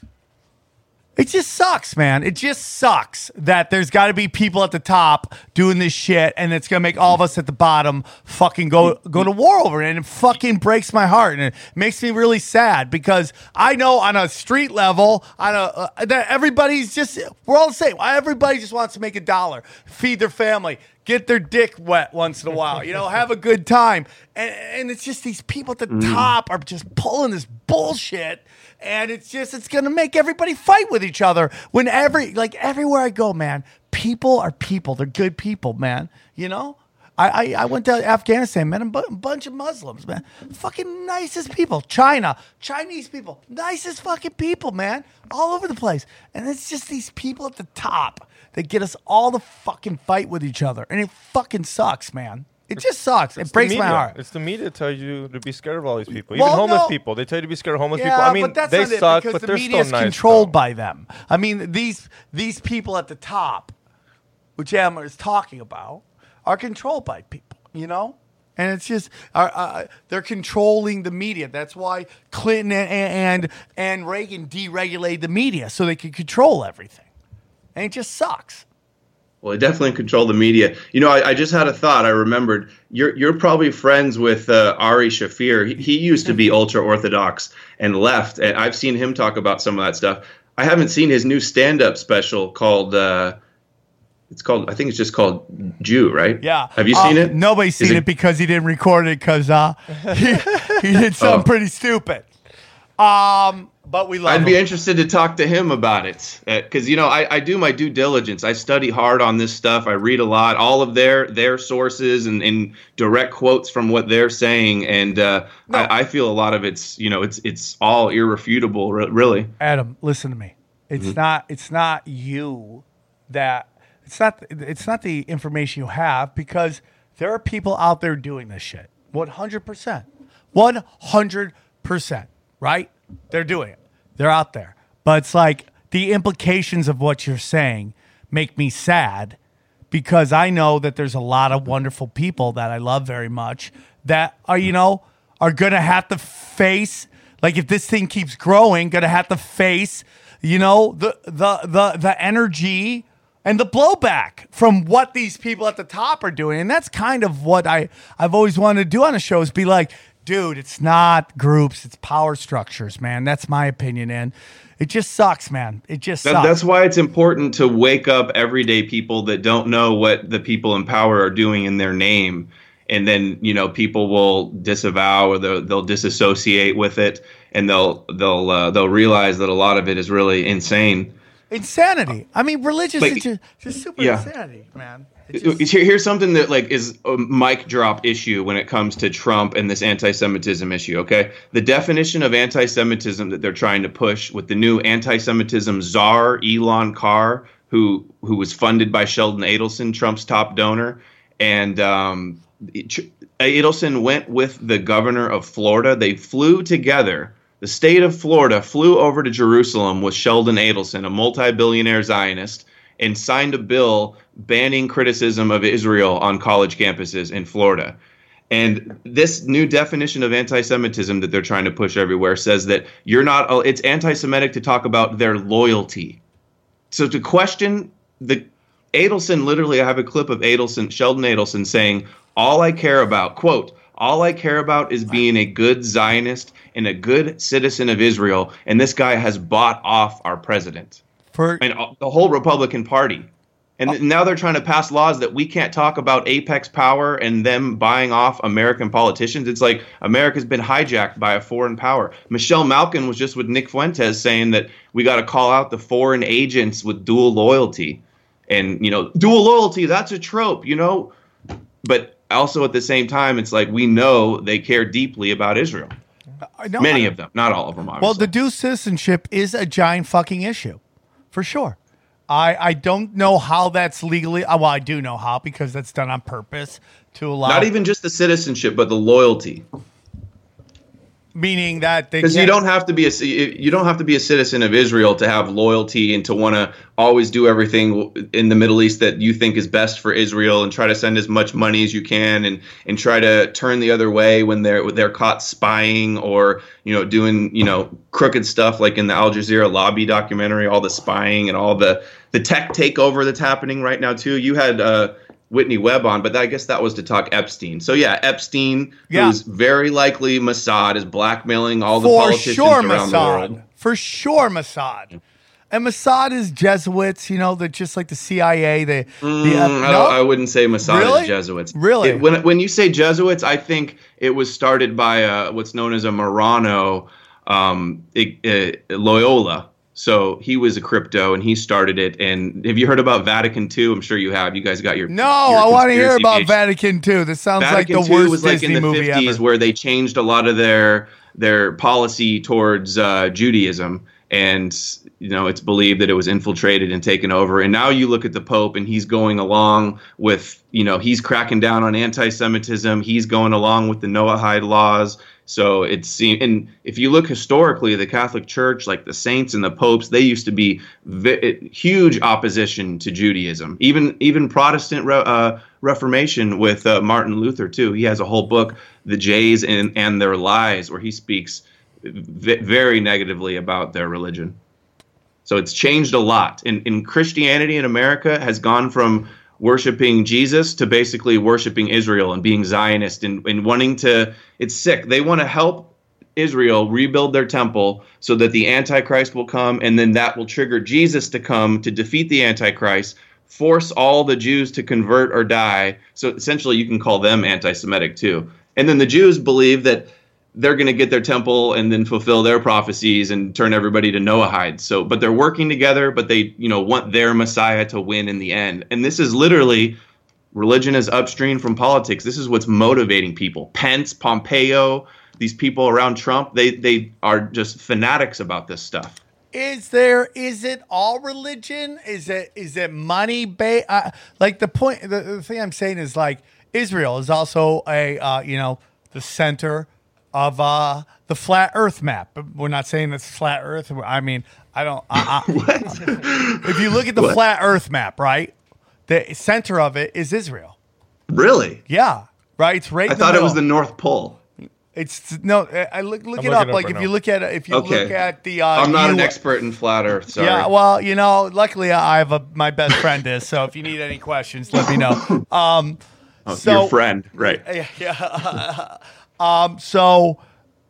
it just sucks, man. It just sucks that there's got to be people at the top doing this shit, and it's gonna make all of us at the bottom fucking go go to war over it. And it fucking breaks my heart, and it makes me really sad because I know on a street level, on a uh, that everybody's just we're all the same. Everybody just wants to make a dollar, feed their family, get their dick wet once in a while, you know, have a good time. And, and it's just these people at the mm. top are just pulling this bullshit. And it's just, it's going to make everybody fight with each other. When every, like everywhere I go, man, people are people. They're good people, man. You know? I, I, I went to Afghanistan, met a bu- bunch of Muslims, man. Fucking nicest people. China, Chinese people, nicest fucking people, man. All over the place. And it's just these people at the top that get us all to fucking fight with each other. And it fucking sucks, man. It just sucks. It breaks my heart. It's the media that tells you to be scared of all these people. Well, Even homeless no. people. They tell you to be scared of homeless yeah, people. I mean, but that's they not it, suck, because but the they're media still is nice. controlled though. by them. I mean, these these people at the top, which Emma is talking about, are controlled by people, you know? And it's just, uh, uh, they're controlling the media. That's why Clinton and, and, and Reagan deregulated the media so they could control everything. And it just sucks. Well, it definitely controlled the media. You know, I, I just had a thought. I remembered you're you're probably friends with uh, Ari Shafir. He, he used to be ultra orthodox and left, and I've seen him talk about some of that stuff. I haven't seen his new stand-up special called uh, It's called. I think it's just called Jew, right? Yeah. Have you Uh, seen it? Nobody's seen Is it, because he didn't record it because uh, he, he did something Oh. pretty stupid. Um, but we love I'd him. be interested to talk to him about it because you know I, I do my due diligence. I study hard on this stuff. I read a lot, all of their their sources and, and direct quotes from what they're saying, and uh, No. I, I feel a lot of it's you know it's it's all irrefutable, re- really. Adam, listen to me. It's Mm-hmm. not. It's not you that. It's not. It's not the information you have because there are people out there doing this shit. One hundred percent. One hundred percent. Right? They're doing it. They're out there. But it's like the implications of what you're saying make me sad because I know that there's a lot of wonderful people that I love very much that are, you know, are going to have to face, like if this thing keeps growing, going to have to face, you know, the, the, the, the energy and the blowback from what these people at the top are doing. And that's kind of what I, I've always wanted to do on a show is be like, dude, it's not groups, it's power structures, man. That's my opinion. And it just sucks, man. It just That, sucks. that's why it's important to wake up everyday people that don't know what the people in power are doing in their name. And then, you know, people will disavow or they'll, they'll disassociate with it, and they'll they'll uh, they'll realize that a lot of it is really insane. Insanity. I mean, religious Like, is just, just super yeah. insanity, man. It just- Here- Here's something that like is a mic drop issue when it comes to Trump and this anti-Semitism issue. Okay, the definition of anti-Semitism that they're trying to push with the new anti-Semitism czar Elon Carr, who who was funded by Sheldon Adelson, Trump's top donor, and um, Adelson went with the governor of Florida. They flew together. The state of Florida flew over to Jerusalem with Sheldon Adelson, a multi-billionaire Zionist, and signed a bill banning criticism of Israel on college campuses in Florida. And this new definition of anti-Semitism that they're trying to push everywhere says that you're not, it's anti-Semitic to talk about their loyalty. So to question the Adelson, literally, I have a clip of Adelson, Sheldon Adelson saying, all I care about, quote, all I care about is being a good Zionist and a good citizen of Israel. And this guy has bought off our president For, and the whole Republican Party. And th- now they're trying to pass laws that we can't talk about apex power and them buying off American politicians. It's like America's been hijacked by a foreign power. Michelle Malkin was just with Nick Fuentes saying that we got to call out the foreign agents with dual loyalty. And, you know, dual loyalty, that's a trope, you know. But also at the same time, it's like we know they care deeply about Israel. I know, Many I- of them, not all of them, Well, obviously. the dual citizenship is a giant fucking issue, for sure. I, I don't know how that's legally. uh, Well, I do know how because that's done on purpose to allow. Not even just the citizenship, but the loyalty. meaning that they Because you can't- don't have to be a you don't have to be a citizen of Israel to have loyalty and to want to always do everything in the Middle East that you think is best for Israel and try to send as much money as you can and and try to turn the other way when they're when they're caught spying or you know doing you know crooked stuff like in the Al Jazeera lobby documentary, all the spying and all the the tech takeover that's happening right now too. You had uh, Whitney Webb on, but I guess that was to talk Epstein. So yeah, Epstein, Yeah. who's very likely Mossad, is blackmailing all the for politicians sure around the world. Mossad. For sure Mossad. And Mossad is Jesuits, you know, they're just like the C I A. They, the, Mm, uh, I, no? don't- I wouldn't say Mossad Really? is Jesuits. Really? It- when when you say Jesuits, I think it was started by uh, what's known as a Marano um, it, uh, Loyola. So he was a crypto and he started it. And have you heard about Vatican two? I'm sure you have. You guys got your No, your I want to hear conspiracy about page. Vatican two. This sounds Vatican like the two worst was like Disney in the movie fifties ever. where they changed a lot of their their policy towards uh, Judaism, and you know it's believed that it was infiltrated and taken over. And now you look at the Pope, and he's going along with you know he's cracking down on anti-Semitism. He's going along with the Noahide laws. So it's and if you look historically, the Catholic Church, like the saints and the popes, they used to be vi- huge opposition to Judaism. Even even Protestant re- uh, Reformation with uh, Martin Luther too. He has a whole book, The Jays and and Their Lies, where he speaks v- very negatively about their religion. So it's changed a lot. And in Christianity in America has gone from worshiping Jesus to basically worshiping Israel and being Zionist and, and wanting to, it's sick. They want to help Israel rebuild their temple so that the Antichrist will come, and then that will trigger Jesus to come to defeat the Antichrist, force all the Jews to convert or die. So essentially you can call them anti-Semitic too. And then the Jews believe that they're going to get their temple and then fulfill their prophecies and turn everybody to Noahides. So, but they're working together, but they, you know, want their Messiah to win in the end. And this is literally, religion is upstream from politics. This is what's motivating people. Pence, Pompeo, these people around Trump, they they are just fanatics about this stuff. Is there? Is it all religion? Is it? Is it money? Ba- uh, like the point. The, the thing I'm saying is like Israel is also a uh, you know the center of uh, the flat Earth map. We're not saying it's flat Earth. I mean, I don't. I, I, if you look at the What? flat Earth map, right, the center of it is Israel. Really? Yeah, right. It's right. I in the thought it middle. was the North Pole. It's no. I look look I'm it looking up. up Like right if you now. look at if you Okay. look at the. Uh, I'm not an U- expert in flat Earth. Sorry. Yeah, well, you know, luckily I have a my best friend is. So if you need any questions, let me know. Um, Oh, so your friend, right? yeah, yeah. um, so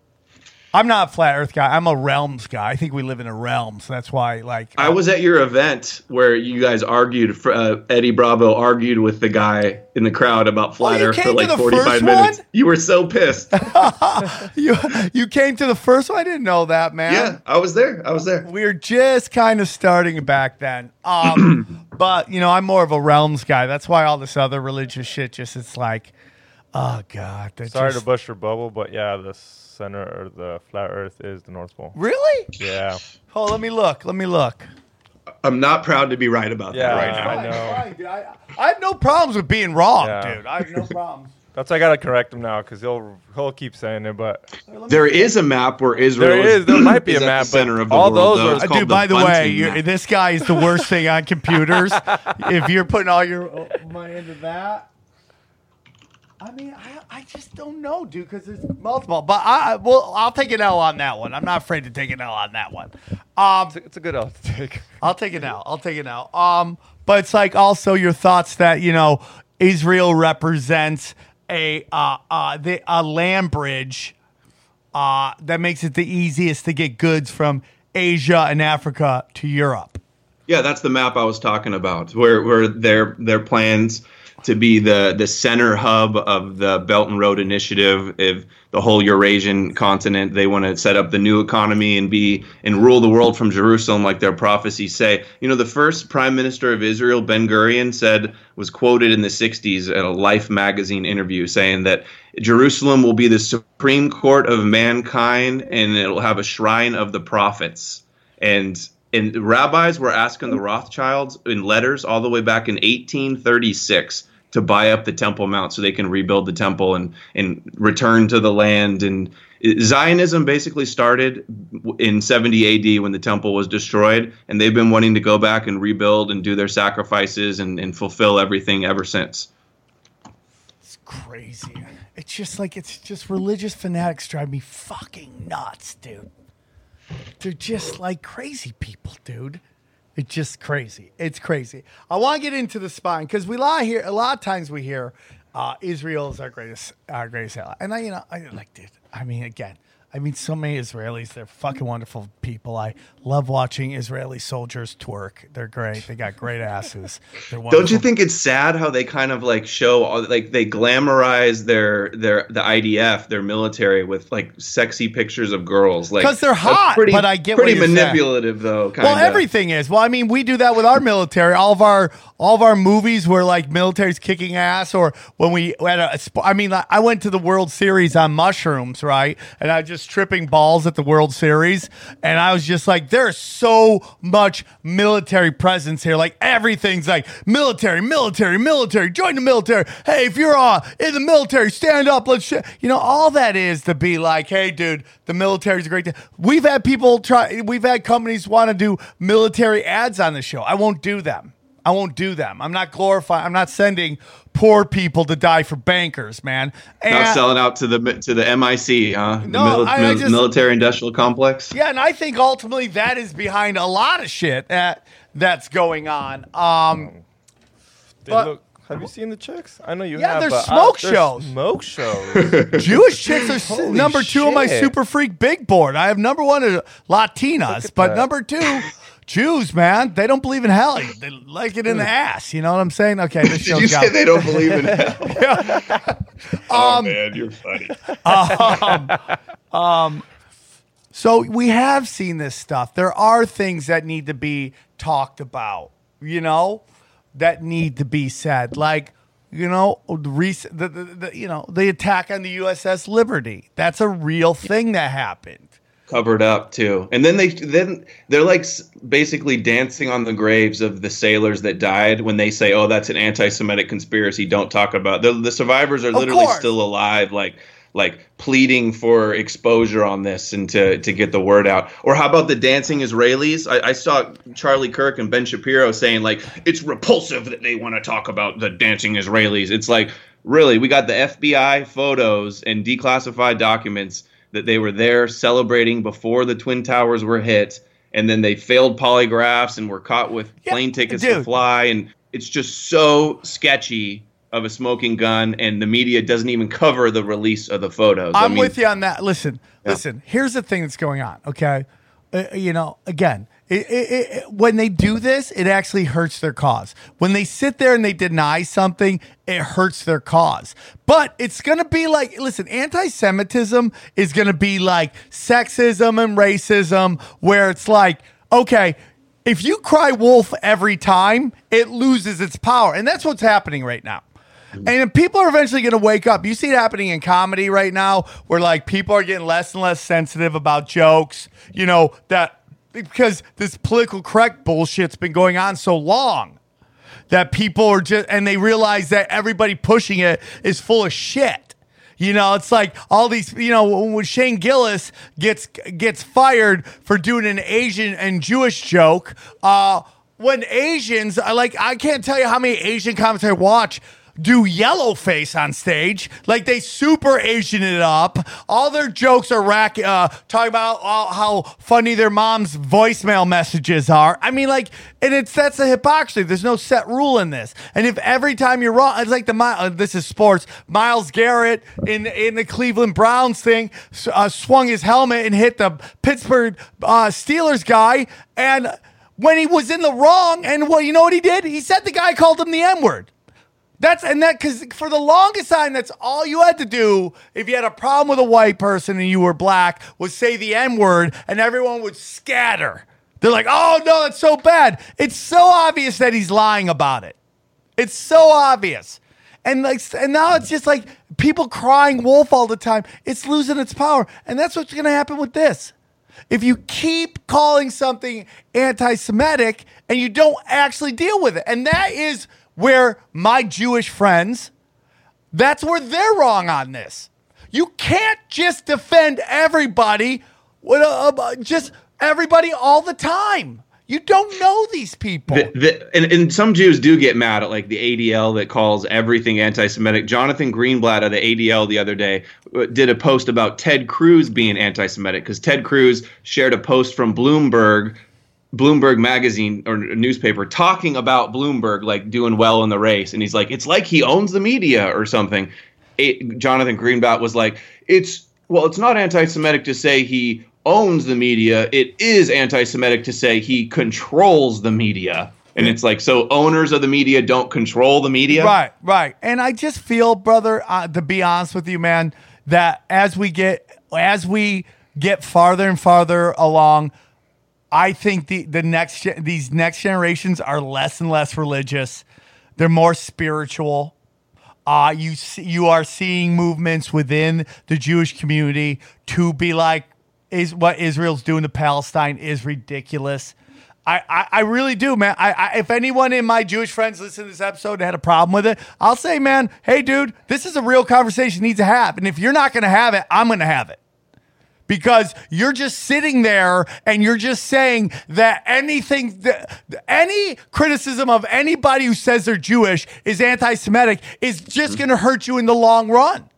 I'm not a flat Earth guy. I'm a realms guy. I think we live in a realm, so that's why. Like, I was at your event where you guys argued. Uh, Eddie Bravo argued with the guy in the crowd about flat you Earth came for to like the forty-five first minutes. one? You were so pissed. you you came to the first one. I didn't know that, man. Yeah, I was there. I was there. We were just kind of starting back then. Um, but you know, I'm more of a realms guy. That's why all this other religious shit just it's like, oh god. that Sorry just- to bust your bubble, but yeah, the center or the flat Earth is the North Pole. Really? Yeah. Oh, let me look. Let me look. I'm not proud to be right about Yeah, that right now. I know. Fine, dude. I, I have no problems with being wrong, Yeah. dude. I have no problems. That's why I gotta correct him now because he'll he'll keep saying it. But There is a map where Israel There is. There might be is a at map, the center but of the all world. those though. are- It's Uh, called dude, the by the way, Bunting you're, map. this guy is the worst thing on computers. If you're putting all your uh, money into that, I mean, I, I just don't know, dude, because there's multiple. But I, well, I'll take an L on that one. I'm not afraid to take an L on that one. Um, it's a, it's a good L to take. I'll take it now. I'll take it now. Um, but it's like also your thoughts that you know Israel represents a uh, uh, the, a land bridge uh, that makes it the easiest to get goods from Asia and Africa to Europe. Yeah, that's the map I was talking about, where where their their plans to be the the center hub of the Belt and Road Initiative, if the whole Eurasian continent. They want to set up the new economy and be and rule the world from Jerusalem, like their prophecies say. You know, the first prime minister of Israel, Ben Gurion, said was quoted in the sixties at a Life magazine interview saying that Jerusalem will be the supreme court of mankind and it will have a shrine of the prophets. And and rabbis were asking the Rothschilds in letters all the way back in eighteen thirty-six to buy up the Temple Mount so they can rebuild the temple and, and return to the land. And Zionism basically started in seventy A D when the temple was destroyed, and they've been wanting to go back and rebuild and do their sacrifices and, and fulfill everything ever since. It's crazy. It's just like it's just religious fanatics drive me fucking nuts, dude. They're just like crazy people, dude. It's just crazy. It's crazy. I want to get into the spine because we lie here. A lot of times we hear uh, Israel is our greatest, our greatest ally, and I, you know, I like, dude. I mean, again, I mean, so many Israelis. They're fucking wonderful people. I love watching Israeli soldiers twerk. They're great. They got great asses. They're wonderful. Don't you think it's sad how they kind of like show all- like they glamorize their their the I D F, their military, with like sexy pictures of girls, like 'Cause they're that's hot, Pretty, but I get what pretty you're saying. manipulative though. Kinda. Well, everything is. Well, I mean, we do that with our military. All of our all of our movies where like military's kicking ass, or when we had a. sp- I mean, like, I went to the World Series on mushrooms, right? And I was just tripping balls at the World Series, and I was just like, there's so much military presence here. Like everything's like military, military, military. Join the military. Hey, if you're uh, in the military, stand up. Let's, sh-. you know, all that is to be like, hey, dude, the military's a great thing. We've had people try. We've had companies want to do military ads on the show. I won't do them. I won't do them. I'm not glorifying. I'm not sending poor people to die for bankers, man. And Not selling out to the to the M I C, huh? No, the I- I just- military industrial complex. yeah, and I think ultimately that is behind a lot of shit that that's going on. Um, They But- look, have you seen the chicks? I know you Yeah, have. they're but smoke I, shows. Smoke shows. Jewish chicks are s- Holy number two on my shit. super freak big board. I have number one uh, Latinas, at but that. number two, Jews, man, they don't believe in hell. They like it in the ass. You know what I'm saying? Okay, this Did show's you got- say they don't believe in hell? oh Um, man, you're funny. um, um, so we have seen this stuff. There are things that need to be talked about, you know, that need to be said. Like, you know, the recent, the, the, the, you know, the attack on the U S S Liberty. That's a real thing that happened. Covered up too, and then they then they're like s- basically dancing on the graves of the sailors that died when they say, "Oh, that's an anti-Semitic conspiracy. Don't talk about." The, the survivors are literally course. still alive, like like pleading for exposure on this and to to get the word out. Or how about the dancing Israelis? I, I saw Charlie Kirk and Ben Shapiro saying like it's repulsive that they want to talk about the dancing Israelis. It's like, really, we got the F B I photos and declassified documents that they were there celebrating before the Twin Towers were hit, and then they failed polygraphs and were caught with Yeah, plane tickets dude. to fly, and it's just so sketchy of a smoking gun, and the media doesn't even cover the release of the photos. I'm I mean, with you on that. Listen, Yeah. listen. Here's the thing that's going on. Okay, uh, you know, again, it, it, it, when they do this, it actually hurts their cause. When they sit there and they deny something, it hurts their cause. But it's gonna be like, listen, anti-Semitism is gonna be like sexism and racism, where it's like, okay, if you cry wolf every time, it loses its power, and that's what's happening right now. And people are eventually going to wake up. You see it happening in comedy right now, where like people are getting less and less sensitive about jokes, you know, that because this political correct bullshit's been going on so long that people are just, and they realize that everybody pushing it is full of shit. You know, it's like all these, you know, when Shane Gillis gets gets fired for doing an Asian and Jewish joke, uh, when Asians, I like, I can't tell you how many Asian comics I watch do yellow face on stage. Like they super Asian it up. All their jokes are rack, uh, talking about all, how funny their mom's voicemail messages are. I mean, like, and it's, that's a hypocrisy. There's no set rule in this. And if every time you're wrong, it's like the, uh, this is sports, Myles Garrett in, in the Cleveland Browns thing, uh, swung his helmet and hit the Pittsburgh uh, Steelers guy. And when he was in the wrong, and well, you know what he did? He said the guy called him the N-word. That's and that because for the longest time, that's all you had to do if you had a problem with a white person and you were black was say the N-word and everyone would scatter. They're like, oh no, that's so bad. It's so obvious that he's lying about it. It's so obvious. And like and now it's just like people crying wolf all the time. It's losing its power. And that's what's gonna happen with this. If you keep calling something anti-Semitic and you don't actually deal with it. And that is where my Jewish friends, that's where they're wrong on this. You can't just defend everybody, with a, a, just everybody all the time. You don't know these people. The, the, and, and some Jews do get mad at like the A D L that calls everything anti-Semitic. Jonathan Greenblatt of the A D L the other day did a post about Ted Cruz being anti-Semitic because Ted Cruz shared a post from Bloomberg Bloomberg magazine or newspaper talking about Bloomberg like doing well in the race, and he's like, it's like he owns the media or something. It, Jonathan Greenblatt was like, it's well, it's not anti-Semitic to say he owns the media. It is anti-Semitic to say he controls the media. And it's like, so owners of the media don't control the media, right? Right. And I just feel, brother, uh, to be honest with you, man, that as we get as we get farther and farther along, I think the, the next these next generations are less and less religious. They're more spiritual. Uh, you see, you are seeing movements within the Jewish community to be like, is what Israel's doing to Palestine is ridiculous. I, I, I really do, man. I, I if anyone in my Jewish friends listen to this episode and had a problem with it, I'll say, man, hey, dude, this is a real conversation you need to have. And if you're not going to have it, I'm going to have it. Because you're just sitting there and you're just saying that anything, that, any criticism of anybody who says they're Jewish is anti-Semitic is just going to hurt you in the long run.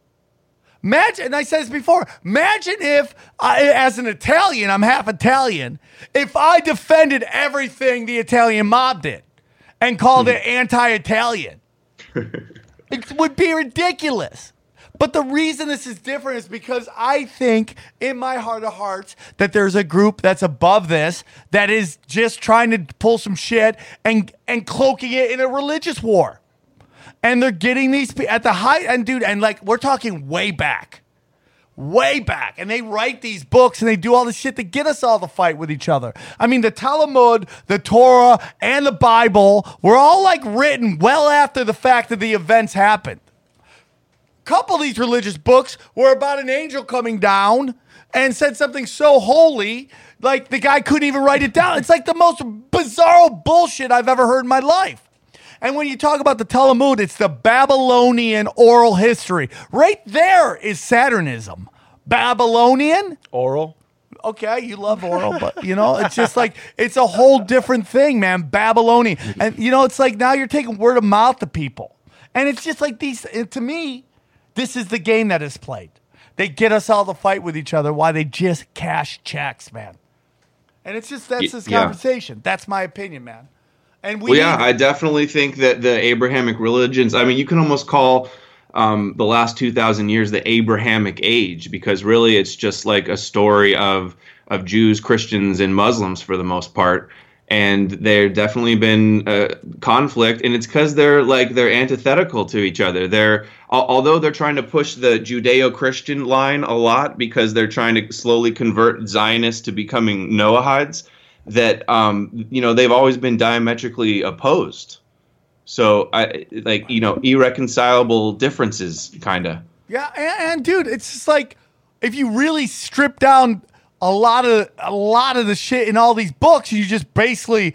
Imagine, and I said this before, imagine if, I, as an Italian, I'm half Italian, if I defended everything the Italian mob did and called it anti-Italian. It would be ridiculous. But the reason this is different is because I think in my heart of hearts that there's a group that's above this that is just trying to pull some shit and and cloaking it in a religious war. And they're getting these pe- at the height, and dude, and like we're talking way back. Way back. And they write these books and they do all this shit to get us all to fight with each other. I mean, the Talmud, the Torah, and the Bible were all like written well after the fact that the events happened. A couple of these religious books were about an angel coming down and said something so holy, like the guy couldn't even write it down. It's like the most bizarre bullshit I've ever heard in my life. And when you talk about the Talmud, it's the Babylonian oral history. Right there is Saturnism. Babylonian? Oral? Okay, you love oral, but, you know, it's just like, it's a whole different thing, man. Babylonian. And, you know, it's like now you're taking word of mouth to people. And it's just like these, to me, this is the game that is played. They get us all to fight with each other while they just cash checks, man. And it's just, that's this yeah. conversation. That's my opinion, man. And we well, yeah, need- I definitely think that the Abrahamic religions, I mean, you can almost call um, the last two thousand years the Abrahamic age, because really it's just like a story of of Jews, Christians, and Muslims for the most part. And there's definitely been uh, conflict, and it's because they're like they're antithetical to each other. They're although they're trying to push the Judeo-Christian line a lot because they're trying to slowly convert Zionists to becoming Noahides. That um, you know they've always been diametrically opposed. So I like you know irreconcilable differences, kind of. Yeah, and, and dude, it's just like if you really strip down a lot of a lot of the shit in all these books, you just basically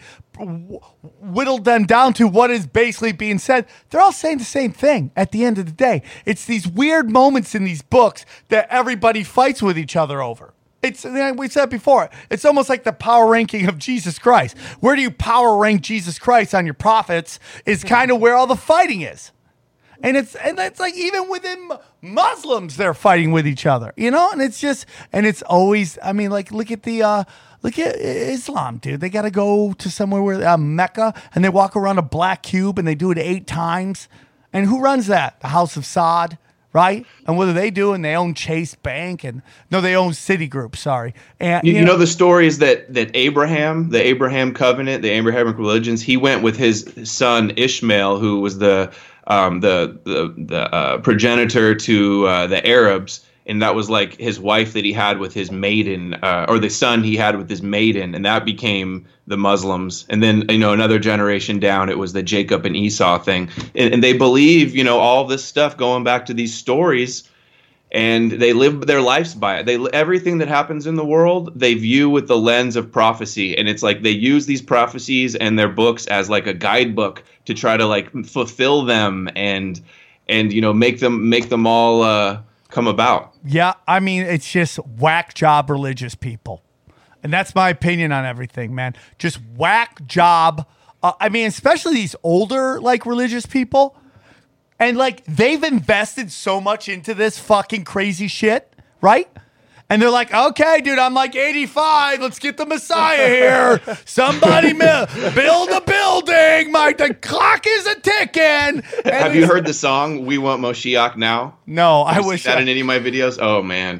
whittled them down to what is basically being said. They're all saying the same thing at the end of the day. It's these weird moments in these books that everybody fights with each other over. It's, we said before, it's almost like the power ranking of Jesus Christ. Where do you power rank Jesus Christ on your prophets is kind of where all the fighting is. And it's and it's like even within Muslims, they're fighting with each other, you know? And it's just, and it's always, I mean, like, look at the, uh, look at Islam, dude. They got to go to somewhere where, uh, Mecca, and they walk around a black cube and they do it eight times. And who runs that? The House of Saud. Right? And what do they do? And they own Chase Bank and no, they own Citigroup. Sorry. And you, you, you know, know the story is that that Abraham, the Abraham covenant, the Abrahamic religions, he went with his son Ishmael, who was the um, the the, the uh, progenitor to uh, the Arabs, and that was like his wife that he had with his maiden, uh, or the son he had with his maiden, and that became the Muslims. And then, you know, another generation down, it was the Jacob and Esau thing. And, and they believe, you know, all this stuff going back to these stories, and they live their lives by it. They everything that happens in the world, they view with the lens of prophecy. And it's like they use these prophecies and their books as like a guidebook to try to like fulfill them and, and you know, make them make them all uh, come about. Yeah, I mean, it's just whack job religious people. And that's my opinion on everything, man. Just whack job. Uh, I mean, especially these older, like, religious people. And, like, they've invested so much into this fucking crazy shit, right? And they're like, okay, dude, I'm like eighty-five. Let's get the Messiah here. Somebody mi- build a building. My the clock is a ticking. And Have you heard the song "We Want Moshiach Now"? No, I Have you wish seen that I- in any of my videos. Oh man.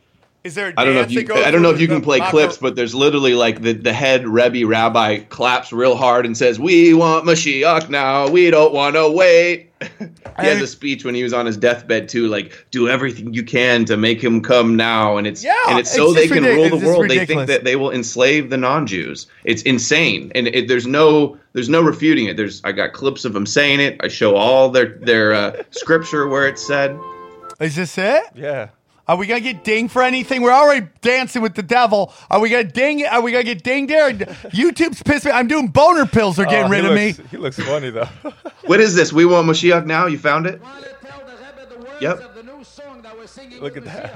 Is there a I don't know if dance you that goes I don't know if with you the can play Maca- clips, but there's literally like the, the head Rebbe rabbi claps real hard and says, "We want Mashiach now. We don't want to wait." He has a speech when he was on his deathbed too, like do everything you can to make him come now, and it's Yeah, and it's so it's they just can ridic- rule it's the just world. They ridiculous. think that they will enslave the non-Jews. It's insane, and it, there's no there's no refuting it. There's I got clips of them saying it. I show all their their uh, scripture where it's said. Is this it? Yeah. Are we gonna get dinged for anything? We're already dancing with the devil. Are we gonna ding? Are we gonna get dinged there? YouTube's pissed me. I'm doing boner pills. They're getting Oh, rid he of looks, me. He looks funny though. What is this? We want Mashiach now. You found it? Yep. Look at that.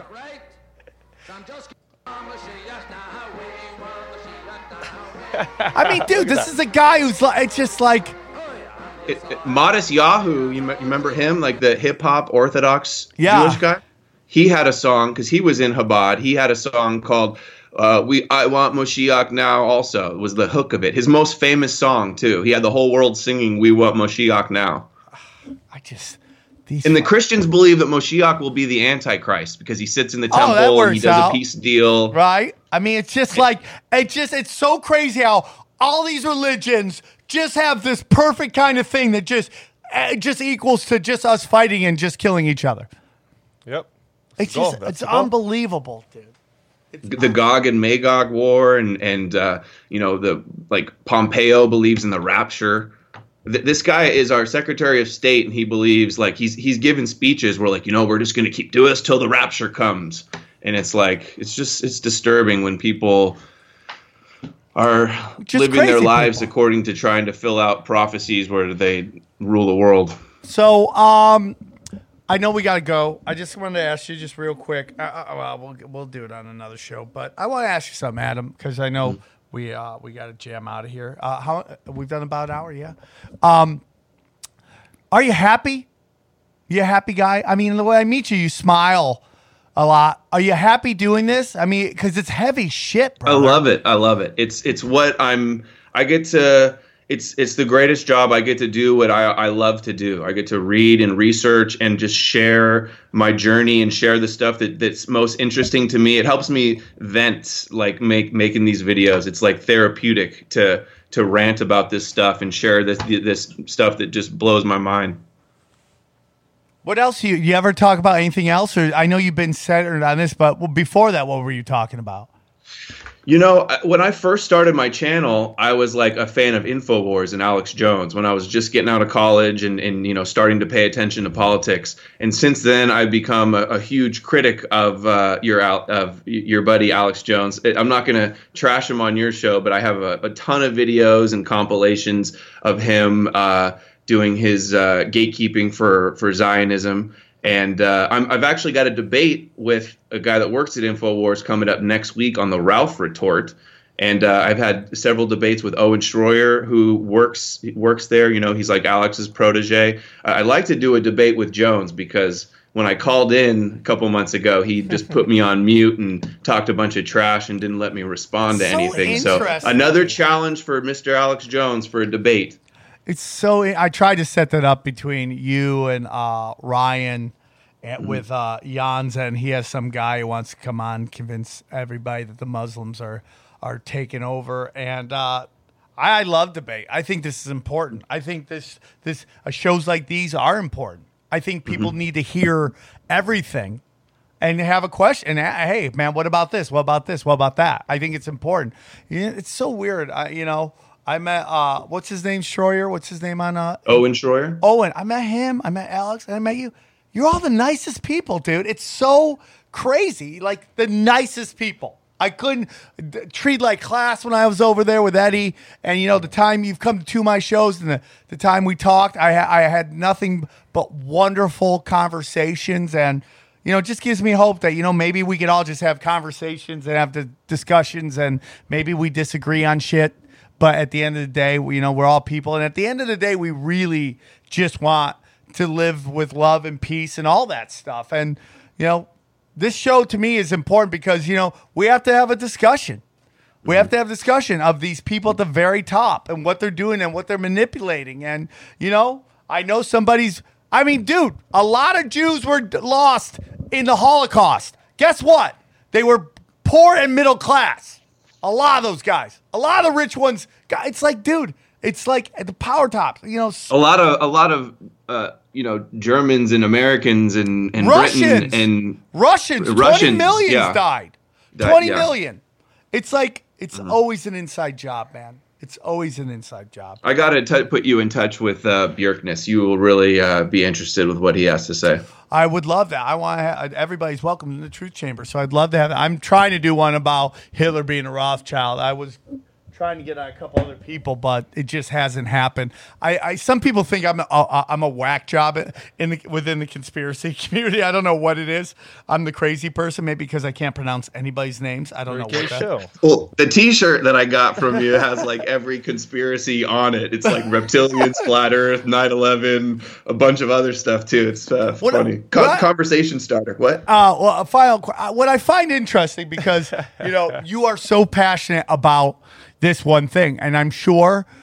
I mean, dude, this is a guy who's like, it's just like, It, it, Modest Yahoo, you, me- you remember him, like the hip hop Orthodox Yeah. Jewish guy? He had a song because he was in Chabad. He had a song called uh, "We I Want Moshiach Now." Also, it was the hook of it. His most famous song too. He had the whole world singing "We Want Moshiach Now." I just, These and the fuck- Christians believe that Moshiach will be the Antichrist because he sits in the Oh, that temple and he works does out. a peace deal. Right? I mean, it's just like, it just, it's so crazy how all these religions just have this perfect kind of thing that just, it just equals to just us fighting and just killing each other. Yep. It's the goal. just, That's it's the goal. unbelievable, dude. The Gog and Magog war, and and uh, you know the like Pompeo believes in the rapture. Th- this guy is our Secretary of State, and he believes like he's he's given speeches where like you know we're just going to keep doing this till the rapture comes, and it's like it's just it's disturbing when people are Just living their crazy lives people. according to trying to fill out prophecies where they rule the world. So, um, I know we got to go. I just wanted to ask you just real quick. Uh, uh, well, we'll we'll do it on another show, but I want to ask you something, Adam, because I know we uh, we got to jam out of here. Uh, how we've done about an hour, yeah. Um, are you happy? You a happy guy? I mean, the way I meet you, you smile a lot. Are you happy doing this? I mean, because it's heavy shit, bro. I love it. I love it. It's it's what I'm. I get to. It's it's the greatest job. I get to do what I, I love to do. I get to read and research and just share my journey and share the stuff that, that's most interesting to me. It helps me vent, like make making these videos. It's like therapeutic to to rant about this stuff and share this this stuff that just blows my mind. What else? You you ever talk about anything else? Or I know you've been centered on this, but well, before that, what were you talking about? You know, when I first started my channel, I was like a fan of InfoWars and Alex Jones when I was just getting out of college and, and you know, starting to pay attention to politics. And since then, I've become a, a huge critic of uh, your of your buddy Alex Jones. I'm not going to trash him on your show, but I have a, a ton of videos and compilations of him uh, doing his uh, gatekeeping for, for Zionism. And uh, I'm, I've actually got a debate with a guy that works at InfoWars coming up next week on the Ralph Retort. And uh, I've had several debates with Owen Schroyer, who works works there. You know, he's like Alex's protege. Uh, I'd like to do a debate with Jones because when I called in a couple months ago, he just put me on mute and talked a bunch of trash and didn't let me respond to So anything. So interesting. another challenge for Mister Alex Jones for a debate. It's so. I tried to set that up between you and uh, Ryan, and with uh, Jans, and he has some guy who wants to come on, convince everybody that the Muslims are are taking over. And uh, I, I love debate. I think this is important. I think this this uh, shows like these are important. I think people need to hear everything and have a question. And uh, hey, man, what about this? What about this? What about that? I think it's important. You know, it's so weird. I, you know. I met, uh, what's his name, Schroyer? What's his name on? Uh, Owen Schroyer? Owen. I met him. I met Alex. And I met you. You're all the nicest people, dude. It's so crazy. Like, the nicest people. I couldn't d- treat like class when I was over there with Eddie. And, you know, the time you've come to two of my shows and the, the time we talked, I, ha- I had nothing but wonderful conversations. And, you know, it just gives me hope that, you know, maybe we could all just have conversations and have the discussions and maybe we disagree on shit. But at the end of the day, we, you know, we're all people. And at the end of the day, we really just want to live with love and peace and all that stuff. And, you know, this show to me is important because, you know, we have to have a discussion. We have to have a discussion of these people at the very top and what they're doing and what they're manipulating. And, you know, I know somebody's, I mean, dude, a lot of Jews were d- lost in the Holocaust. Guess what? They were poor and middle class. A lot of those guys, a lot of the rich ones. It's like, dude, it's like at the power tops. You know, A lot of a lot of uh, you know Germans and Americans and, and Russians Britain and Russians. Twenty Russians, millions yeah. died. That- Twenty yeah. million. It's like it's always an inside job, man. It's always an inside job. I got to t- put you in touch with uh, Björknes. You will really uh, be interested with what he has to say. I would love that. I want to have, everybody's welcome in the Truth Chamber, so I'd love to have that. I'm trying to do one about Hitler being a Rothschild. I was trying to get a couple other people, but it just hasn't happened. I, I some people think I'm a, a, I'm a whack job in the, within the conspiracy community. I don't know what it is. I'm the crazy person, maybe because I can't pronounce anybody's names. I don't know what that. show. Well, the T-shirt that I got from you has like every conspiracy on it. It's like reptilians, flat Earth, nine eleven, a bunch of other stuff too. It's uh, What- funny. Co- what? conversation starter. What? Uh, well, a final. qu- uh, What I find interesting because you know you are so passionate about this one thing, and I'm sure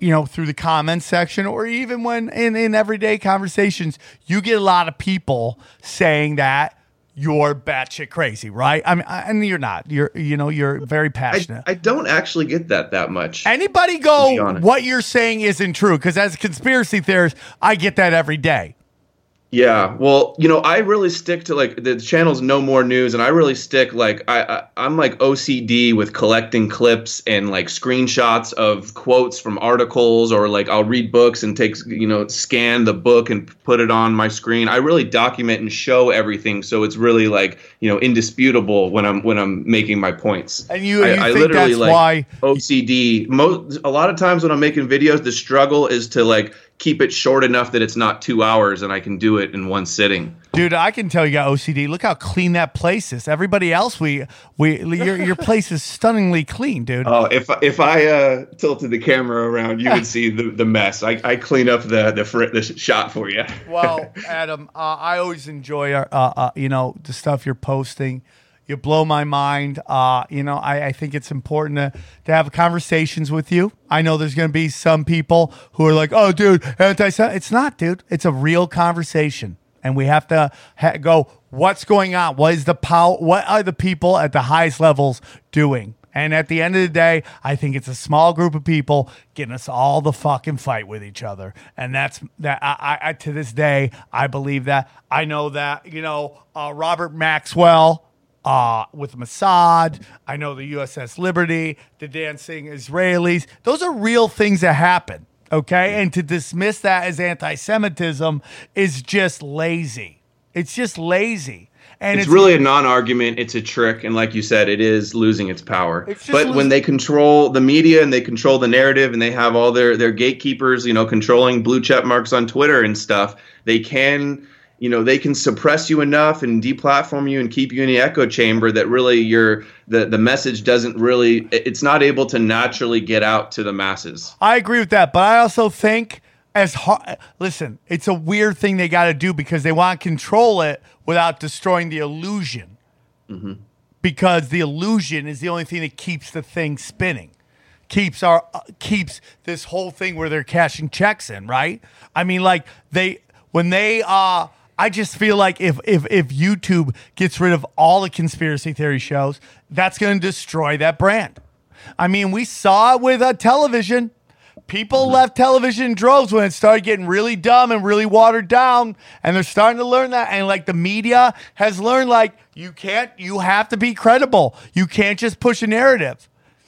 you know, through the comments section, or even when in, in everyday conversations, you get a lot of people saying that you're batshit crazy, right? I mean, I, and you're not. You're, you know, you're very passionate. I, I don't actually get that that much. Anybody go, what you're saying isn't true? Because as a conspiracy theorist, I get that every day. Yeah, well, you know, I really stick to like the channel's No More News, and I really stick like I, I I'm like O C D with collecting clips and like screenshots of quotes from articles, or like I'll read books and take you know scan the book and put it on my screen. I really document and show everything, so it's really like you know indisputable when I'm when I'm making my points. And you, I, you I think literally that's like why O C D. Most a lot of times when I'm making videos, the struggle is to like keep it short enough that it's not two hours and I can do it in one sitting. Dude, I can tell you got O C D. Look how clean that place is. Everybody else, we we your your place is stunningly clean, dude. Oh, if if I uh, tilted the camera around, you would see the, the mess. I, I clean up the the, fr- the shot for you. Well, Adam, uh, I always enjoy our, uh, uh, you know the stuff you're posting. You blow my mind. Uh, you know, I, I think it's important to, to have conversations with you. I know there's going to be some people who are like, oh, dude, anti-Semitic. It's not, dude. It's a real conversation. And we have to ha- go, what's going on? What is the power? What are the people at the highest levels doing? And at the end of the day, I think it's a small group of people getting us all the fucking fight with each other. And that's that. I, I to this day, I believe that. I know that, you know, uh, Robert Maxwell, Uh, with Mossad, I know the U S S Liberty, the dancing Israelis. Those are real things that happen, okay? And to dismiss that as anti-Semitism is just lazy. It's just lazy. And it's, it's really a non-argument. It's a trick, and like you said, it is losing its power. It's just but losing- when they control the media and they control the narrative, and they have all their their gatekeepers, you know, controlling blue check marks on Twitter and stuff, they can. You know, they can suppress you enough and deplatform you and keep you in the echo chamber that really your the, the message doesn't really, it's not able to naturally get out to the masses. I agree with that, but I also think as hard, listen, it's a weird thing they got to do because they want to control it without destroying the illusion. Mm-hmm. Because the illusion is the only thing that keeps the thing spinning. Keeps our uh, keeps this whole thing where they're cashing checks in, right? I mean, like they when they uh I just feel like if if if YouTube gets rid of all the conspiracy theory shows, that's going to destroy that brand. I mean, we saw it with uh, television. People left television in droves when it started getting really dumb and really watered down, and they're starting to learn that. And like the media has learned, like you can't, you have to be credible. You can't just push a narrative.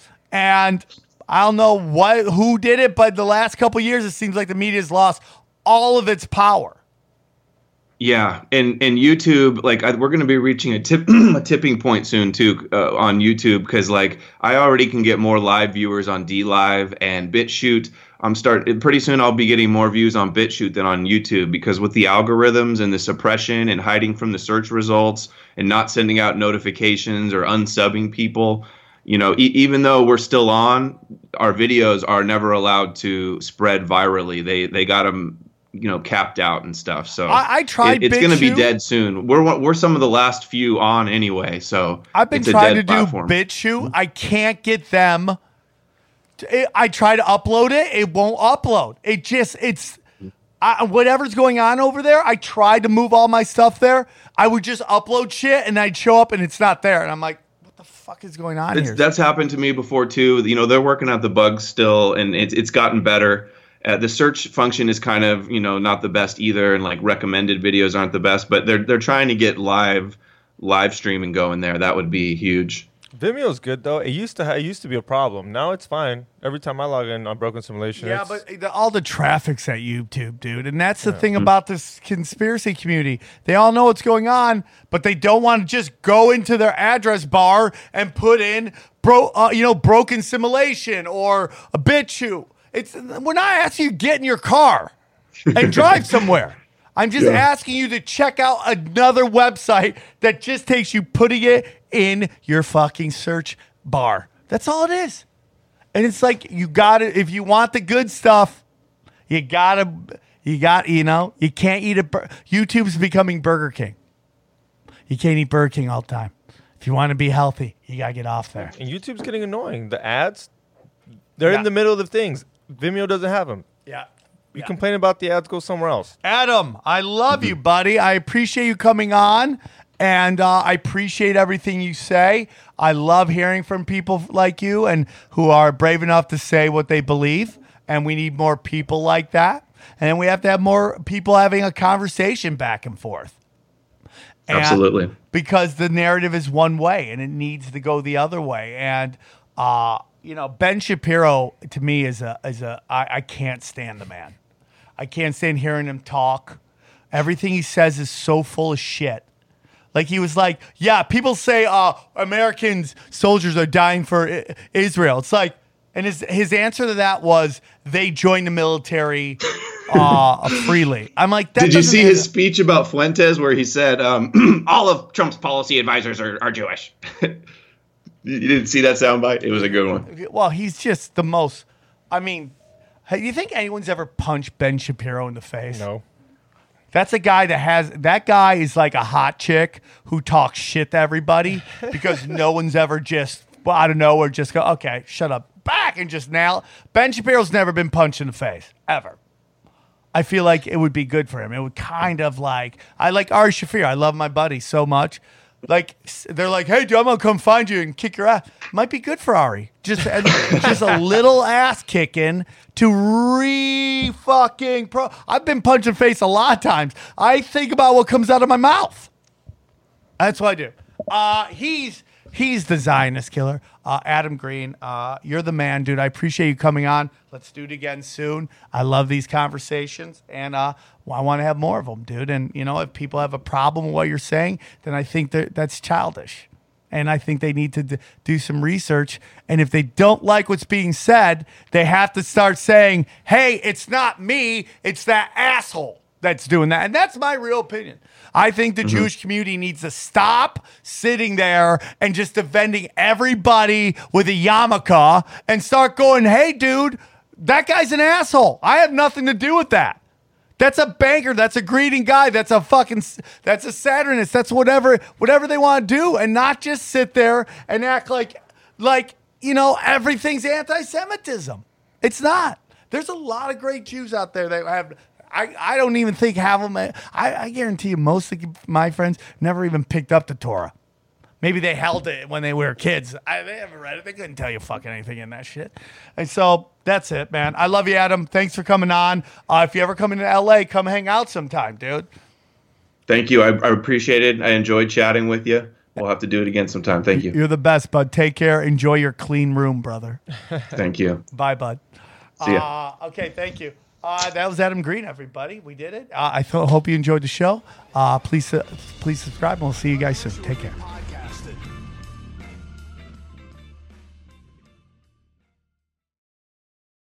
And I don't know what who did it, but the last couple of years, it seems like the media's lost all of its power. Yeah, and and YouTube, like I, we're going to be reaching a tip a tipping point soon too uh, on YouTube, because like I already can get more live viewers on D Live and BitChute. I'm start pretty soon. I'll be getting more views on BitChute than on YouTube, because with the algorithms and the suppression and hiding from the search results and not sending out notifications or unsubbing people, you know, e- even though we're still on, our videos are never allowed to spread virally. They they got them, you know, capped out and stuff. So I, I tried. It, it's going to be BitChute. dead soon. We're we're some of the last few on anyway. So I've been it's a trying to dead platform. do BitChute. I can't get them. To, it, I try to upload it. It won't upload. It just it's I, whatever's going on over there. I tried to move all my stuff there. I would just upload shit and I'd show up and it's not there. And I'm like, what the fuck is going on It's, here? that's happened to me before too. You know, they're working out the bugs still, and it's it's gotten better. Uh, the search function is kind of, you know, not the best either, and like recommended videos aren't the best, but they're they're trying to get live live streaming going there. That would be huge. Vimeo's good though. It used to ha- it used to be a problem. Now it's fine. Every time I log in on Broken Simulation, Yeah, it's, but the, all the traffic's at YouTube, dude. And that's the yeah. thing about this conspiracy community. They all know what's going on, but they don't want to just go into their address bar and put in, bro, uh, you know, Broken Simulation or a BitChute. It's we're not asking you to get in your car and drive somewhere. I'm just yeah. asking you to check out another website that just takes you putting it in your fucking search bar. That's all it is. And it's like you got to, if you want the good stuff, you got to, you got, you know, you can't eat a, YouTube's becoming Burger King. You can't eat Burger King all the time. If you want to be healthy, you got to get off there. And YouTube's getting annoying. The ads, they're yeah. in the middle of things. Vimeo doesn't have them. Yeah. You complain about the ads, go somewhere else. Adam, I love you, buddy. I appreciate you coming on, and uh, I appreciate everything you say. I love hearing from people like you and who are brave enough to say what they believe, and we need more people like that. And then we have to have more people having a conversation back and forth. And Absolutely. because the narrative is one way, and it needs to go the other way. And, uh, you know, Ben Shapiro, to me, is a, is a I, I can't stand the man. I can't stand hearing him talk. Everything he says is so full of shit. Like he was like, yeah, people say uh, Americans, soldiers are dying for I- Israel. It's like, and his his answer to that was they joined the military uh, freely. I'm like, that Did you doesn't see add his up. speech about Fuentes where he said um, all of Trump's policy advisors are, are Jewish? You didn't see that soundbite? It was a good one. Well, he's just the most. I mean, hey, you think anyone's ever punched Ben Shapiro in the face? No. That's a guy that has, that guy is like a hot chick who talks shit to everybody because no one's ever just, well, out of nowhere, just go, okay, shut up, back, and just nail. Ben Shapiro's never been punched in the face, ever. I feel like it would be good for him. It would kind of like, I like Ari Shaffir. I love my buddy so much. Like, s- they're like, hey, dude, I'm going to come find you and kick your ass. Might be good for Ari. Just, and just a little ass kicking to re fucking pro. I've been punched in the face a lot of times. I think about what comes out of my mouth. That's what I do. Uh, he's he's the Zionist killer. Uh, Adam Green, uh, you're the man, dude. I appreciate you coming on. Let's do it again soon. I love these conversations, and uh, well, I want to have more of them, dude. And, you know, if people have a problem with what you're saying, then I think that that's childish. And I think they need to d- do some research. And if they don't like what's being said, they have to start saying, hey, it's not me, it's that asshole that's doing that. And that's my real opinion. I think the Mm-hmm. Jewish community needs to stop sitting there and just defending everybody with a yarmulke and start going, hey, dude, that guy's an asshole. I have nothing to do with that. That's a banker. That's a greeting guy. That's a fucking, that's a Saturnist. That's whatever, whatever they want to do, and not just sit there and act like, like, you know, everything's anti-Semitism. It's not. There's a lot of great Jews out there that have, I, I don't even think have them. I, I guarantee you most of my friends never even picked up the Torah. Maybe they held it when they were kids. I, they haven't read it. They couldn't tell you fucking anything in that shit. And so that's it, man. I love you, Adam. Thanks for coming on. Uh, if you ever come into L A, come hang out sometime, dude. Thank you. I, I appreciate it. I enjoyed chatting with you. We'll have to do it again sometime. Thank you. You're the best, bud. Take care. Enjoy your clean room, brother. Thank you. Bye, bud. See ya. Uh, okay, thank you. Uh, that was Adam Green, everybody. We did it. Uh, I th- hope you enjoyed the show. Uh, please, uh, please subscribe, and we'll see you guys soon. Take care.